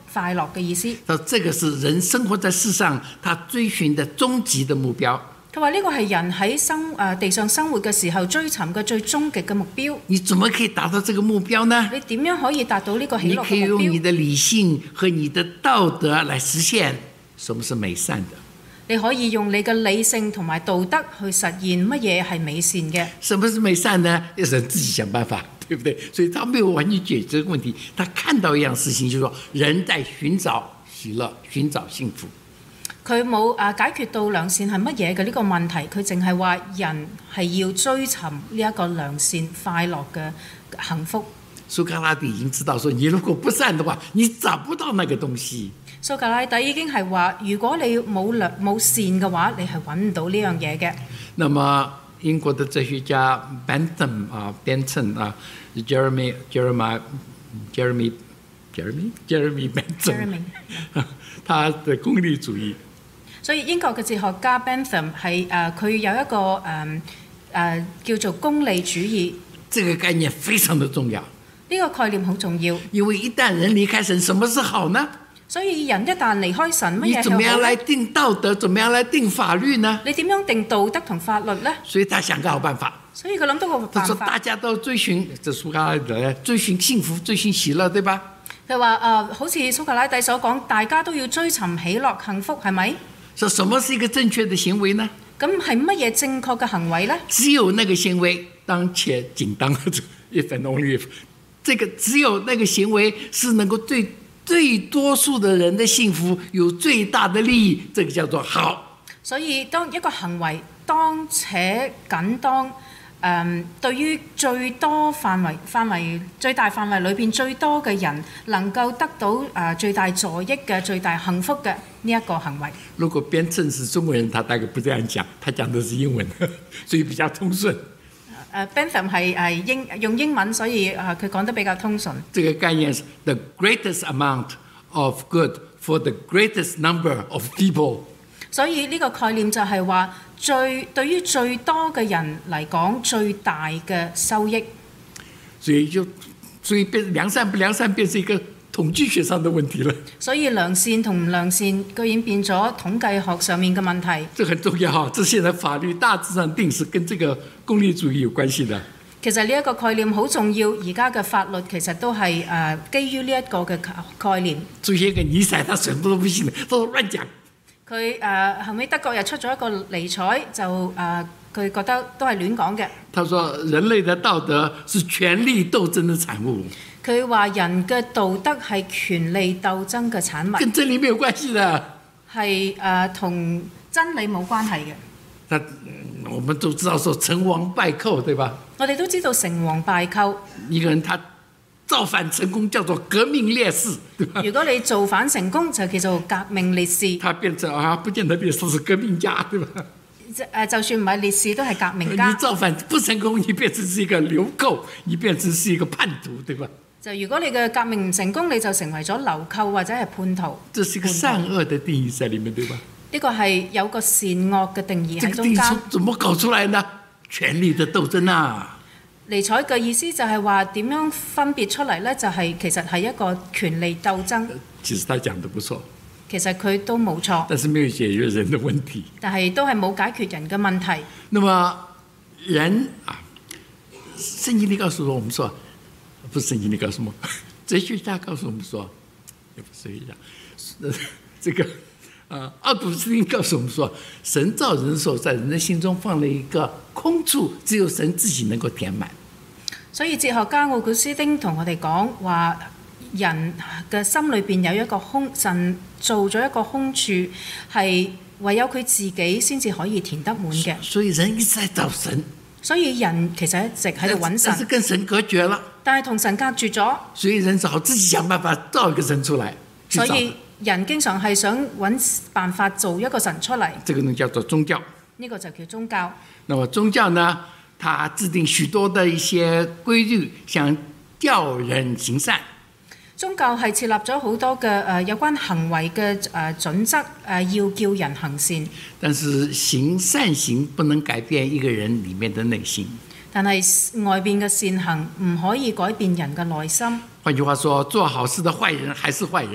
快樂嘅意思。
他說這個是人生活在世上他追尋的終極的目標。
佢話呢個係人喺生誒地上生活嘅時候追尋嘅最終極嘅目標。
你怎麼可以達到這個目標呢？
你點樣可以達到呢個喜樂
你可以
嘅目標？
用你的理性和你的道德來實現什麼是美善的。
你可以用你嘅理性同埋道德去實現乜嘢係美善嘅。
什麼是美善呢？要人自己想辦法，對不對？所以他沒有完全解決這個問題，他看到一樣事情，就是說人在尋找喜樂，尋找幸福。
佢冇誒解決到良善係乜嘢嘅呢個問題，佢淨係話人係要追尋呢一個良善快樂嘅幸福。
蘇格拉底已經知道說，你如果不善的話，你找不到那個東西。
蘇格拉底已經係話，如果你冇良冇善嘅話，你係揾唔到呢樣嘢嘅。
那麼英國的哲學家 Bentham 啊 Bentham 啊 Jeremy Jeremiah Jeremy Jeremy Jeremy Bentham 他的功利主義。所以
英國嘅哲學家 Bentham 係誒佢有一個誒誒、呃呃、叫做功利主義。
這個概念非常的重要。
呢個概念好重要，
因為一旦人離開神，什麼是好呢？
所以人一旦離開神，乜嘢係好呢？
你怎麼樣來定道德？怎麼樣來定法律呢？
你點樣定道德同法律呢？
所以他想個好辦法。
所以佢諗到個辦法。
他說大家都追尋，這蘇格拉底追尋幸福、追尋喜樂，對吧？
佢話誒，好似蘇格拉底所講，大家都要追尋喜樂、幸福，係咪？
說什麼是一個正確的行為呢？
咁係乜嘢正確嘅行為呢？
只有那個行為當且僅當if and only if， 這個只有那個行為是能夠對最多數的人的幸福有最大的利益，這個叫做好。
所以當一個行為當且僅當誒、嗯、對於最多範圍範圍最大範圍裏邊最多嘅人能夠得到誒、呃、最大助益嘅最大幸福嘅呢一個行為。
如果邊正是中國人，他大概不這樣講，他講的是英文，所以比較通順。
誒 Bentham 係係英用英文，所以誒佢講得比較通順。
這個概念是 the greatest amount of good for the greatest number of people。
所以呢個概念就係話，最對於最多嘅人嚟講，最大嘅收益。
所以就所以變良善不良善變成一個統計學上的問題了。
所以良善同唔良善，居然變咗統計學上面嘅問題。
這很重要哈，這現在法律大致上定是跟這個功利主義有關係的。
其實呢一個概念好重要，而家嘅法律其實都係誒、呃、基於呢一個嘅概念。
出現一個尼采，他什麼都不信，都亂講。
佢誒、呃、後尾德國又出咗一個尼采，就誒佢、呃、覺得都係亂講嘅。
他說人類的道德是權力鬥爭的產物。
佢話人嘅道德係權力鬥爭嘅產物，
跟真理沒有關係的，
係誒同真理冇關係嘅。
他我們都知道說成王敗寇，對吧？
我哋都知道成王敗寇。
一個人他造反成功叫做革命烈士，對吧？
如果你造反成功就叫做革命烈士。
他變成啊，不見得烈士是革命家，對吧？
誒，就算唔係烈士都係革命家。
你造反不成功，你變成是一個流寇，你變成是一個叛徒，對吧？
就如果你嘅革命唔成功，你就成為咗流寇或者係叛徒。
這是一個善惡的定義在裡面，對吧？
呢個係有個善惡嘅定義喺中間。
這個定義怎麼搞出來呢？權力的鬥爭啊！
尼采嘅意思就係話點樣分別出嚟呢？就係、是、其實係一個權力鬥爭。
其實他講得不錯。
其實佢都冇錯。
但是沒有解決人的問題。
但係都係冇解決人嘅問題。
那麼人啊，聖經裡告訴我們說，不是聖經裡告訴我們，哲學家告訴我們說，也不是哲學家，這個啊，奧古斯丁告訴我們說，神造人的時候，在人的心中放了一個空處，只有神自己能夠填滿。
所以哲學家奧古斯丁同我哋講話，人嘅心裏邊有一個空，神做咗一個空處，係唯有佢自己先至可以填得滿嘅。
所以人一直在找神。
所以人其實一直喺度揾神，
但是跟神隔絕了。
但係同神隔絕咗。
所以人只好自己想辦法造一個神出來。
所以人經常係想揾辦法做一個神出嚟。
這個呢叫做宗教。
呢個就叫宗教。
那麼宗教呢，它制定許多的一些規律，想叫人行善。
宗教係設立咗好多嘅誒有關行為嘅誒準則，誒要叫人行善。
但是行善行不能改變一個人裡面的內心。
但係外邊嘅善行唔可以改變人嘅內心。
換句話說，做好事的壞人還是壞人。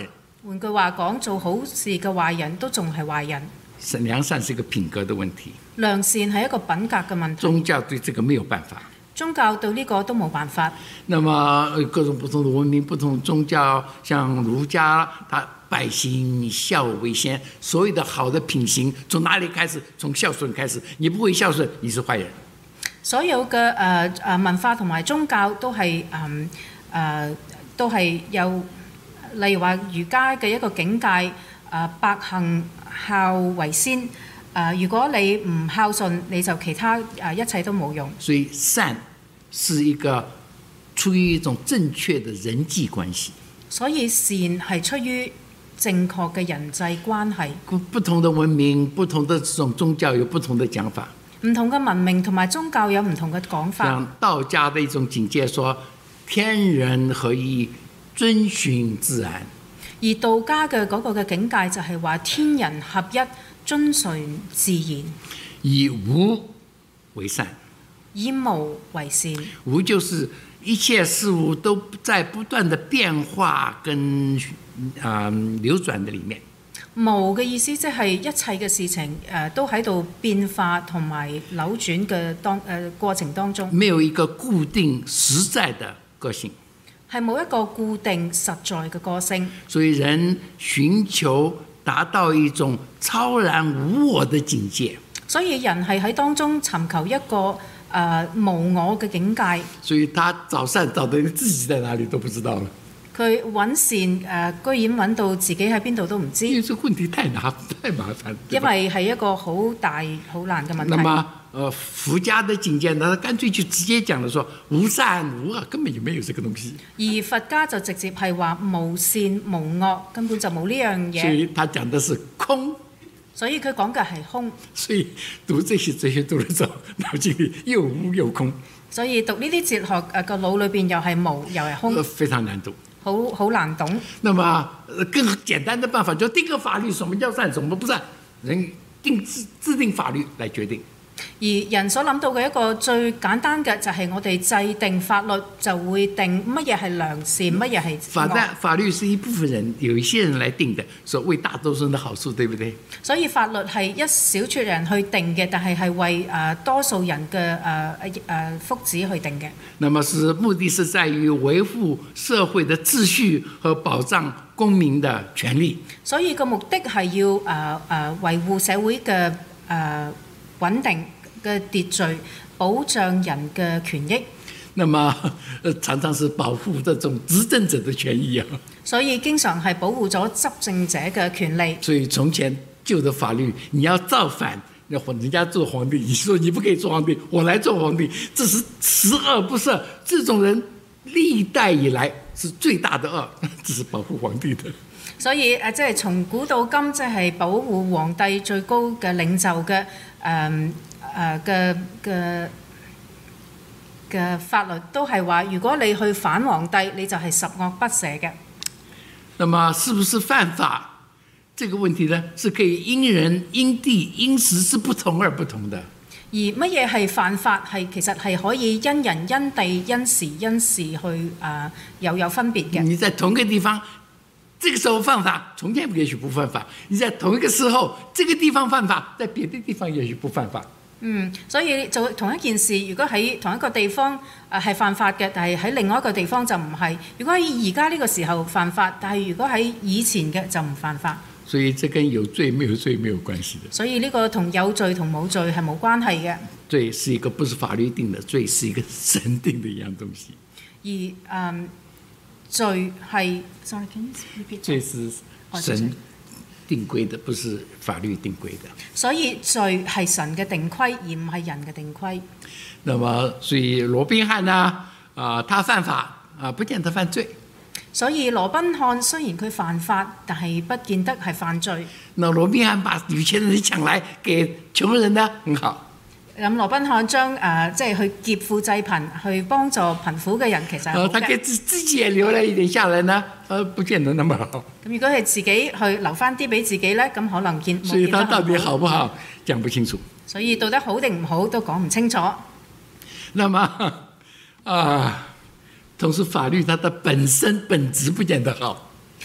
換句話講，做好事嘅壞人都仲係壞人。
善良善是一個品格的問題，
良善係一個品格嘅問題。
宗教對這個沒有辦法。
宗教對呢個都冇辦法。
那麼各種不同的文明、不同宗教，像儒家，他百姓孝為先，所有的好的品行從哪裡開始？從孝順開始。你不會孝順，你是壞人。
所有嘅誒誒文化同埋宗教都係誒誒都係有，例如話儒家嘅一個境界，誒、呃、百行孝為先。誒、呃，如果你唔孝順，你就其他誒、呃、一切都冇用。
所以善是一個出於一種正確的人際關係。
所以善係出於正確嘅人際關係。
不同的文明、不同的這種宗教有不同的講法。
唔同嘅文明同埋宗教有唔同嘅講法。
像道家的一種境界說，天人合一，遵循自然。
而道家嘅嗰個嘅境界就係話天人合一，遵循自然。
以無為善。
以無為善。
無就是一切事物都在不斷的變化跟啊、呃、流轉的裡面。
無嘅意思即係一切嘅事情誒、呃、都喺度變化同埋扭轉嘅當誒、呃、過程當中。
沒有一個固定實在的個性。
係冇一個固定實在嘅個性。所
以人尋求達到一種超然無我的境界。
所以人係喺當中尋求一個誒、呃、無我嘅境界。
所以他找善找到自己在哪裡都不知道了。
佢揾善誒、呃，居然揾到自己喺邊度都唔知。
因為這問題太難太麻煩。
因為係一個好大好難嘅問題。
那麼，呃，佛家的境界呢，乾脆就直接講了說，無善無惡，根本就沒有這個東西。
而佛家就直接係話無善無惡，根本就冇呢樣嘢。
所以他講的是空。
所以佢講嘅係空。
所以讀這些哲學讀得早，腦筋裡又無又空。
所以讀呢啲哲學誒個腦裏邊又係無又係空。
非常難讀。
好好難懂。
那麼更簡單的辦法就定個法律，什麼叫善，什麼不善，人定制制定法律來決定。
而人所諗到嘅一個最簡單嘅就係我哋制定法律，就會定乜嘢係良善，乜嘢係惡。
法律法律是一部分人，有一些人來定的，所以為大多數人的好處，對不對？
所以法律係一小撮人去定嘅，但係係為誒多數人嘅誒誒福祉去定嘅。
那麼是目的是在於維護社會的秩序和保障公民的權利。
所以個目的係要誒誒維護社會嘅誒。呃穩定嘅秩序，保障人嘅權益。
那麼常常是保護這種執政者的權益啊。
所以經常係保護咗執政者嘅權利。
所以從前舊的法律，你要造反，人家做皇帝，你說你不可以做皇帝，我來做皇帝，這是十惡不赦。這種人歷代以來是最大的惡，這是保護皇帝的。
所以誒，即係從古到今，即係保護皇帝最高嘅領袖嘅誒誒嘅嘅嘅法律，都係話，如果你去反皇帝，你就係十惡不赦嘅。
那麼，是不是犯法？這個問題呢，是可以因人、因地、因時是不同而不同的。
而乜嘢係犯法？係其實係可以因人、因地、因時、因事去誒、呃、有有分別嘅。
你在同一個地方。這個時候犯法，從前也許不犯法。你在同一個時候，這個地方犯法，在別的地方也許不犯法。
嗯，所以做同一件事，如果喺同一個地方誒係犯法嘅，但係喺另外一個地方就唔係。如果喺而家呢個時候犯法，但係如果喺以前嘅就唔犯法。
所以這跟有罪沒有罪沒有關係的。
所以呢個同有罪同冇罪係冇關係嘅。
罪是一個不是法律定的，罪是一個神定的一樣東西。
而誒。嗯罪係 ，sorry， can you repeat？
罪是神定規的，不是法律定規的。
所以罪係神嘅定規，而唔係人嘅定規。
那麼，所以羅賓漢呢？啊、呃，他犯法啊，不見得犯罪。
所以羅賓漢雖然佢犯法，但係不見得係犯罪。
那羅賓漢把有錢人搶來給窮人呢，很好。
咁羅賓漢將誒、呃、即係去劫富濟貧，去幫助貧苦嘅人，其實係好嘅。
他給自自己也留了一點下來呢，呃，不見得那麼好。
咁如果係自己去留翻啲俾自己咧，咁可能見。
所以他到底好不好，講不清楚。
所以到底好定唔好都講唔清楚。
那麼啊，同時法律它的本身本質不見得好。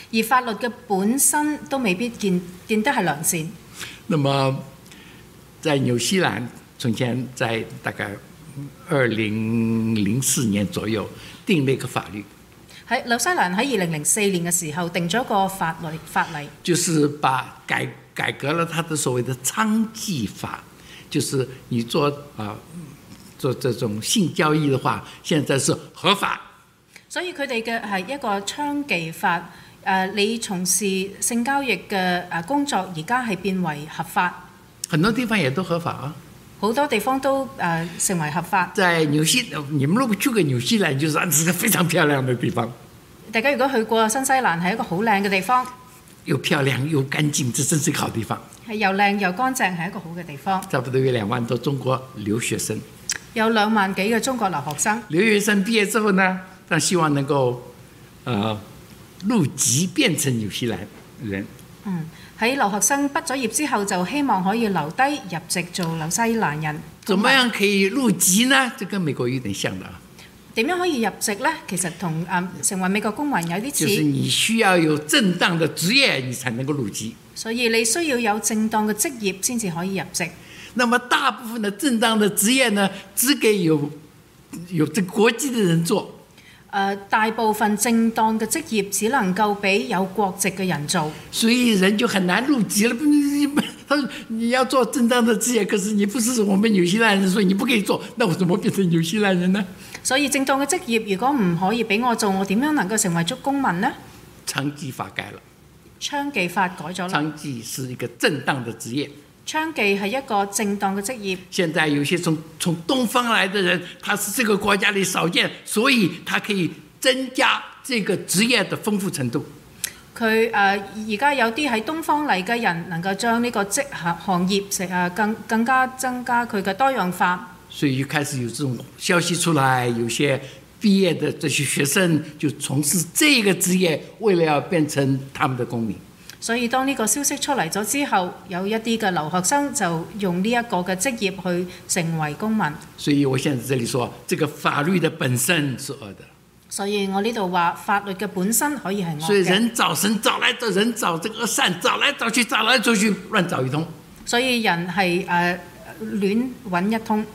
而法律嘅本身都未必見見得係良善。
那麼在紐西蘭，從前在大概二零零四年左右定了一個法律，
喺紐西蘭喺二零零四年嘅時候定咗個法律法例，
就是把改改革了它的所謂的娼妓法，就是你做啊、呃、做這種性交易的話，現在是合法。
所以佢哋嘅係一個娼妓法，誒、呃、你從事性交易嘅誒工作，而家係變為合法。
很多地方也都合法啊。
好多地方都誒、呃、成為合法。
在紐西，你們如果去過紐西蘭，就是係一個非常漂亮的地方。
大家如果去過新西蘭，係一個好靚嘅地方，
又漂亮又乾淨，這真是個好地方。
係又靚又乾淨，係一個好嘅地方。
差不多有兩萬多中國留學生，
有兩萬幾嘅中國留學生。
留學生畢業之後呢，但希望能夠，呃，入籍變成紐西蘭人。
嗯，喺留學生畢咗業之後，就希望可以留低入籍做紐西蘭人。
怎麼樣可以入籍呢？這跟美國有點像的啊。
點樣可以入籍呢？其實同誒、嗯、成為美國公民有啲似。
就是你需要有正當的職業，你才能夠入籍。
所以你需要有正當嘅職業先至可以入籍。
那麼大部分的正當的職業呢，只給有有這國籍的人做。
誒、呃，大部分正當嘅職業只能夠俾有國籍嘅人做，
所以人就很難入籍了。他說你要做正當的職業，可是你不是我們紐西蘭人，所以你不可以做。那我怎麼變成紐西蘭人呢？
所以正當嘅職業如果唔可以俾我做，我點樣能夠成為足公民呢？
娼妓法改了，
娼妓法改咗啦。
娼妓是一個正當的職業。
娼妓係一個正當嘅職業。
現在有些從從東方來的人，他是這個國家裏少見，所以他可以增加這個職業的豐富程度。
佢誒而家有啲喺東方嚟嘅人，能夠將呢個職行行業成誒更更加增加佢嘅多樣化。
所以就開始有這種消息出來，有些畢業的這些學生就從事這個職業，為了要變成他們的公民。
所以當呢個消息出嚟咗之後，有一啲嘅留學生就用呢一個嘅職業去成為公民。
所以我現在這裡說，這個法律的本身是惡的。
所以我呢度話法律嘅本身可以係惡嘅。
所以人找神找來找人找這個善，找來找去找來找去亂找一通。
所以人係誒、呃、亂揾一通。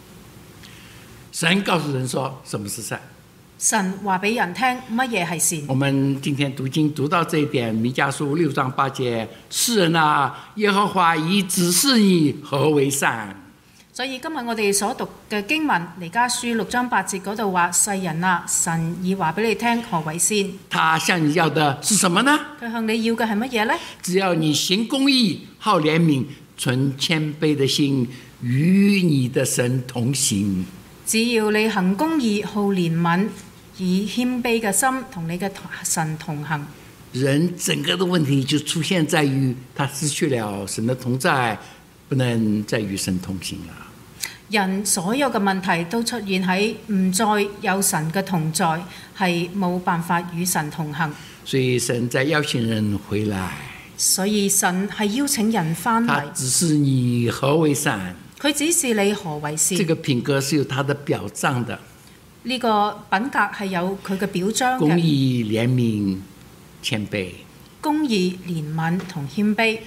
神告訴人說什麼是善。
神話俾人聽乜嘢係善。
我們今天讀經讀到這一點，彌迦書六章八節，世人啊，耶和華已指示你何為善。
所以今日我哋所讀嘅經文，彌迦書六章八節嗰度話：世人啊，神已話俾你聽何為善。
他向你要的是什麼呢？
佢向你要嘅係乜嘢呢？
只要你行公義、好憐憫、存謙卑的心，與你的神同行。
只要你行公義、好憐憫，以謙卑嘅心同你嘅神同行。
人整個的問題就出現在於他失去了神的同在，不能再與神同行了。
人所有嘅問題都出現喺唔再有神嘅同在，係冇辦法與神同行。
所以神在邀請人回來。
所以神係邀請人翻嚟。
他指示你何為善。
佢指示你何為善。
這個品格是有它的表彰的。
呢個品格係有佢嘅表彰嘅。
公義、憐憫、謙卑。
公義、憐憫同謙卑。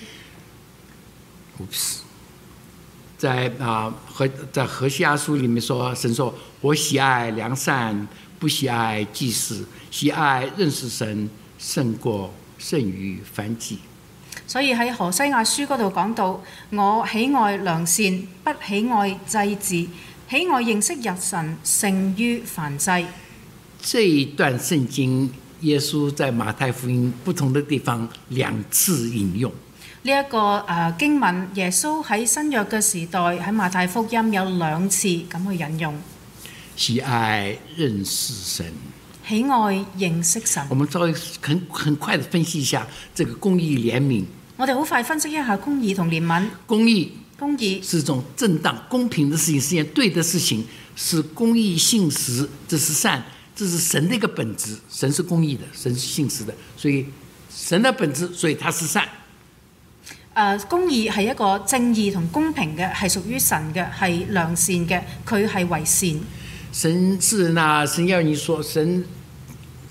在啊何在何西阿書裡面說，神說：我喜愛良善，不喜愛祭祀，喜愛認識神，勝過勝於燔祭。
所以喺何西阿書嗰度講到，我喜愛良善，不喜愛祭祀，喜愛認識日神，勝於燔祭。
這一段聖經，耶穌在馬太福音不同的地方兩次引用。
呢、這、一個誒、呃、經文，耶穌喺新約嘅時代喺馬太福音有兩次咁去引用。
喜愛認識神，
喜愛認識神。
我們稍微很很快的分析一下這個公義憐憫。
我哋好快分析一下公義同憐憫。
公義，
公義
是一種正當公平的事情，是件對的事情，是公義信實，這是善，這是神的一個本質。神是公義的，神是信實的，所以神的本質，所以它是善。
誒、呃、公義係一個正義同公平嘅，係屬於神嘅，係良善嘅，佢係為善。
神是那神要你說神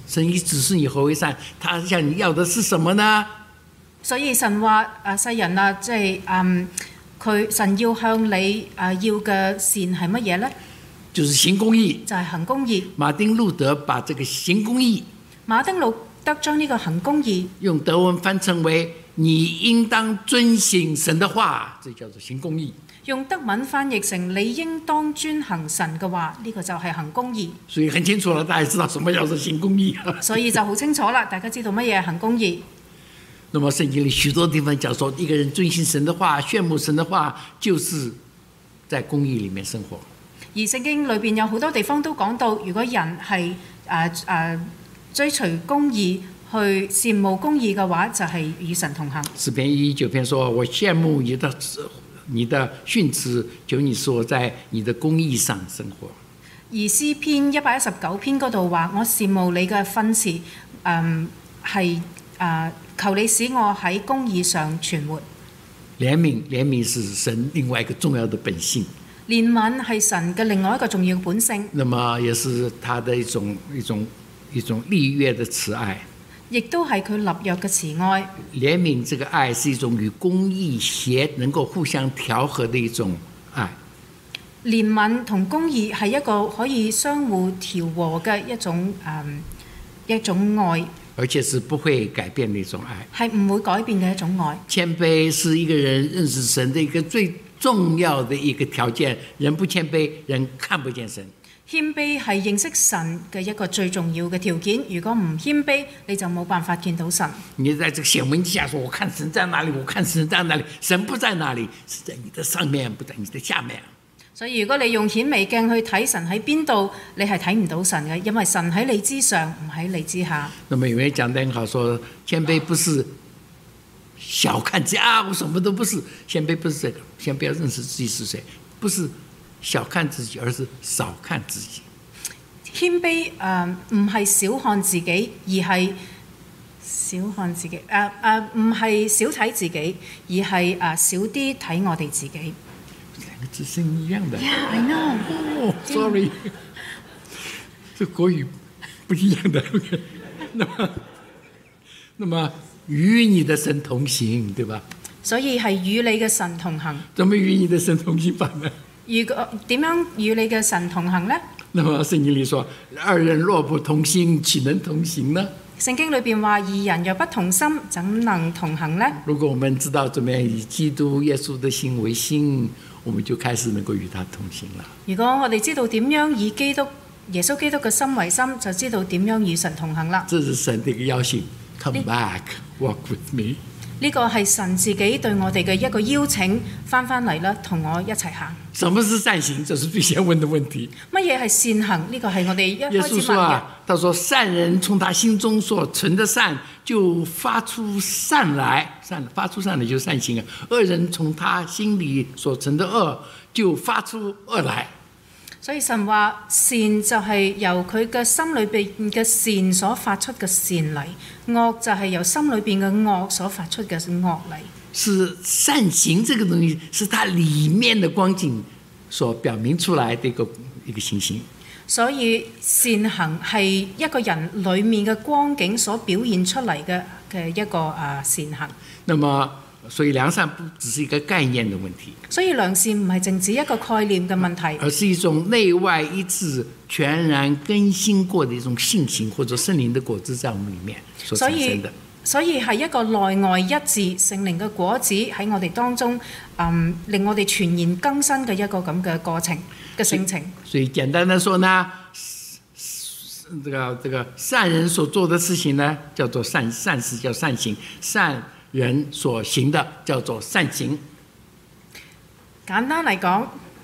神已指示你何為善，他向你要的是什麼呢？
所以神話啊世人啊，即係嗯佢神要向你啊要嘅善係乜嘢呢？
就是行公義。
就係行公義。
馬丁路德把這個行公義，
馬丁路德將呢個行公義
用德文翻成為你應當遵行神的話，這叫做行公義。
用德文翻譯成你應當遵行神嘅話，呢、這個就係行公義。
所以很清楚了，大家知道什麼叫做行公義。
所以就好清楚啦，大家知道乜嘢係行公義。
那麼聖經裏許多地方講說，一個人遵行神的話、炫慕神的話，就是在公義裏面生活。
而聖經裏邊有好多地方都講到，如果人係誒誒追隨公義、去羨慕公義嘅話，就係、是、與神同行。
詩篇一一九篇說：我羨慕你的你的訓詞，求你使我在你的公義上生活。
而詩篇一百一十九篇嗰度話：我羨慕你嘅訓詞，誒係誒求你使我喺公義上存活。
憐憫，憐憫是神另外一個重要的本性。
憐憫係神嘅另外一個重要嘅本性。
那麼也是他的一種一種一種立約的慈愛。
亦都係佢立約嘅慈愛。
憐憫這個愛是一種與公義協能夠互相調和的一種愛。
憐憫同公義係一個可以相互調和嘅一種誒、嗯、一種愛，
而且是不會改變的一種愛，
係唔會改變嘅一種愛。
謙卑是一個人認識神的一個最重要的一個條件，人不謙卑，人看不見神。
謙卑係認識神嘅一個最重要嘅條件。如果唔謙卑，你就冇辦法見到神。
你在這個顯文之下說，我看神在哪裡，我看神在哪裡，神不在哪裡，是在你的上面，不在你的下面。
所以如果你用顯微鏡去睇神喺邊度，你係睇唔到神嘅，因為神喺你之上，唔喺你之下。
那麼有人講得很好，說謙卑不是小看自己啊，我什麼都不是。謙卑不是這個，先不要認識自己是誰，不是小看自己，而是少看自己。
謙卑誒唔係小看自己，而係少看自己。誒誒唔係少睇自己，而係誒少啲睇我哋自己。
兩個字是一樣的。
Yeah, I know.
Oh, sorry， 這國語不一樣的。那麼，那麼與你的神同行，對吧？
所以係與你嘅神同行。
怎麼與你的神同行法呢？
如果點樣與你嘅神同行呢？
那麼聖經裏說，二人若不同心，豈能同行呢？
聖經裏邊話，二人若不同心，怎能同行呢？
如果我們知道怎麼樣以基督耶穌的心為心，我們就開始能夠與他同行了。
如果我哋知道點樣以基督耶穌基督嘅心為心，就知道點樣與神同行啦。
這是神的一個邀請 ，Come back, walk with me。
呢個係神自己對我哋嘅一個邀請，翻返嚟啦，同我一齊行。
什麼是善行？這是最先問的問題。
乜嘢係善行？呢個係我哋一開始問嘅。
耶穌說啊，他說善人從他心中所存的善，就發出善來，善發出善來就是善行啊。惡人從他心裡所存的惡，就發出惡來。
所以神話善就係由佢嘅心裏邊嘅善所發出嘅善嚟，惡就係由心裏邊嘅惡所發出嘅惡嚟。
是善行這個東西，是它裡面的光景所表明出來的一個一個情形。
所以善行係一個人裡面嘅光景所表現出嚟嘅嘅一個啊善行。
那麼，所以良善不只是一個概念的問題。
所以良善唔係淨止一個概念嘅問題，
而是一種內外一致、全然更新過的一種性情，或者聖靈的果子在我們裡面所產生的。
所以係一個內外一致聖靈嘅果子喺我哋當中，嗯，令我哋全然更新嘅一個咁嘅過程嘅性情。
所以簡單的說呢，這個這個善人所做的事情呢，叫做善善事，叫善行；善人所行的叫做善行。
簡單嚟講，誒、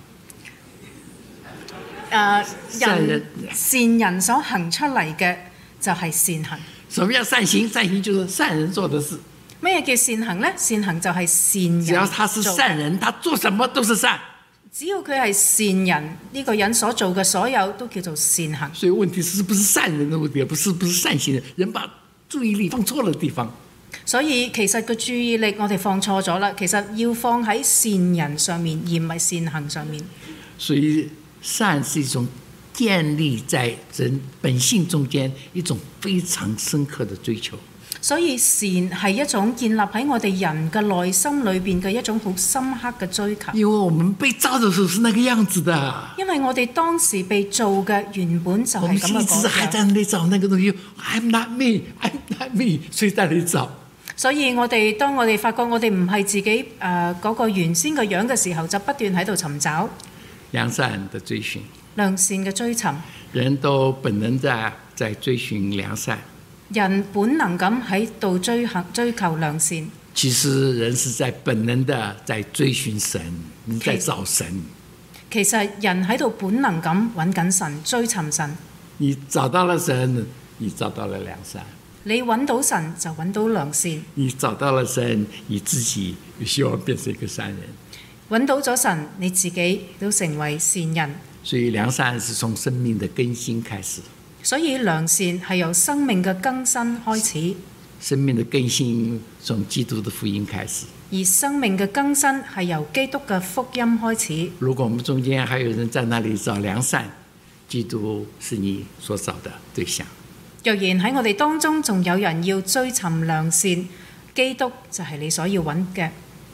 呃、人善人所行出嚟嘅就係善行。
什麼叫善行？善行就是善人做的事。
咩叫善行呢？善行就係善人。
只要他是善人，他做什麼都是善。
只要佢係善人，呢、這個人所做嘅所有都叫做善行。
所以問題是不是善人的問題，不是不是善行人，人把注意力放錯了地方。
所以其實個注意力我哋放錯咗啦，其實要放喺善人上面，而唔係善行上面。
所以善是一種建立在人本性中間一種非常深刻的追求。
所以善係一種建立喺我哋人嘅內心裏邊嘅一種好深刻嘅追求。
因為我們被造的時候是那個樣子的，
因為我哋當時被造嘅原本就係咁嘅
我們一直還在那裡找那個東西 ，I'm not me, I'm not me， 所以在那裡找。
所以我哋當我哋發覺我哋唔係自己誒嗰、呃那個原先嘅樣嘅時候，就不斷喺度尋找
良善的追尋，
良善嘅追尋。
人都本能的在追尋良善。
人本能咁喺度追行追求良善，
其實人是在本能的在追尋神，你在找神。
其實人喺度本能咁揾緊神，追尋神。
你找到了神，你找到了良善。
你揾到神就揾到良善。
你找到了神，你自己希望變成一個善人。
揾到咗神，你自己都成為善人。
所以良善是從生命的更新開始。
所以良善係由生命嘅更新開始，
生命的更新從基督的福音開始，
而生命嘅更新係由基督嘅福音開始。
如果我們中間還有人在那裡找良善，基督是你所找的對象。
若然喺我哋當中仲有人要追尋良善，基督就係你所要揾嘅。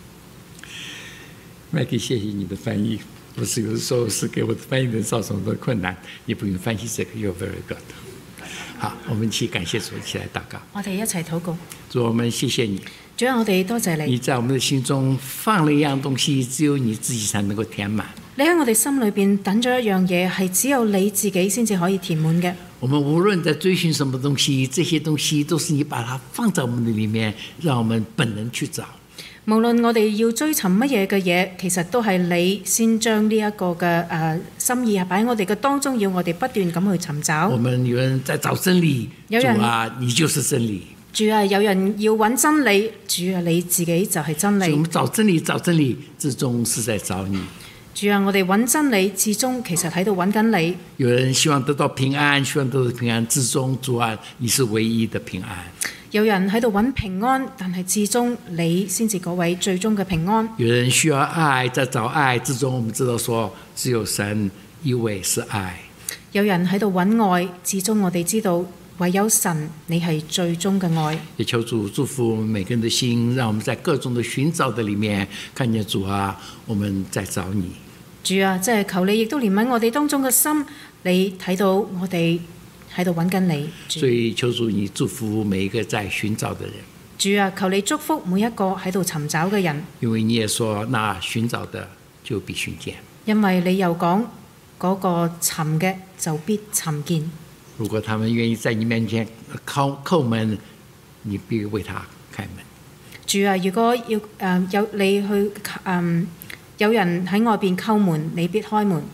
Maggie，謝謝你的翻譯。不是有時候是給我的翻譯人造成的困難，你不用翻譯這個 ，You're very good。好，我們一起感謝主，一起來禱告。
我哋一齊禱告。
主，我們謝謝你。
主啊，我哋多謝你。
你在我們的心中放了一樣東西，只有你自己才能夠填滿。
你喺我哋心裏邊等咗一樣嘢，係只有你自己先至可以填滿嘅。
我們無論在追尋什麼東西，這些東西都是你把它放在我們的裡面，讓我們本能去找。
無論我哋要追尋乜嘢嘅嘢，其實都係你先將呢一個嘅誒、呃、心意係擺喺我哋嘅當中，要我哋不斷咁去尋找。
我們有人在找真理，
有人
主啊，你就是真理。
主啊，有人要揾真理，主啊，你自己就係真理。
我們找真理，找真理，至終是在找你。
主啊，我哋揾真理，至終其實喺度揾緊你。
有人希望得到平安，希望得到平安，至終主啊，你是唯一的平安。
有人喺度揾平安，但係至終你先至嗰位最終嘅平安。
有人需要愛，在找愛，至終我們知道說，只有神一位是愛。
有人喺度揾愛，至終我哋知道唯有神，你係最終嘅愛。
也求主祝福我們每個人的心，讓我們在各種的尋找的裡面，看見主啊，我們在找你。
主啊，即係求你亦都憐憫我哋當中嘅心，你睇到我哋喺度揾緊你。
所以求主你祝福每一個在尋找的人。
主啊，求你祝福每一個喺度尋找嘅人。
因為你也說，那尋找的就必尋見。因
為你又講嗰個尋嘅就必尋見。
如果他們願意在你面前叩叩門，你必為他開門。
主啊，如果要誒、呃、有你去誒、呃、有人喺外邊叩門，你必開門。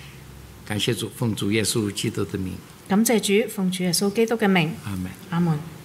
感謝主，奉主耶穌基督的名。
感謝主，奉主耶穌基督嘅名。
阿門。
阿門。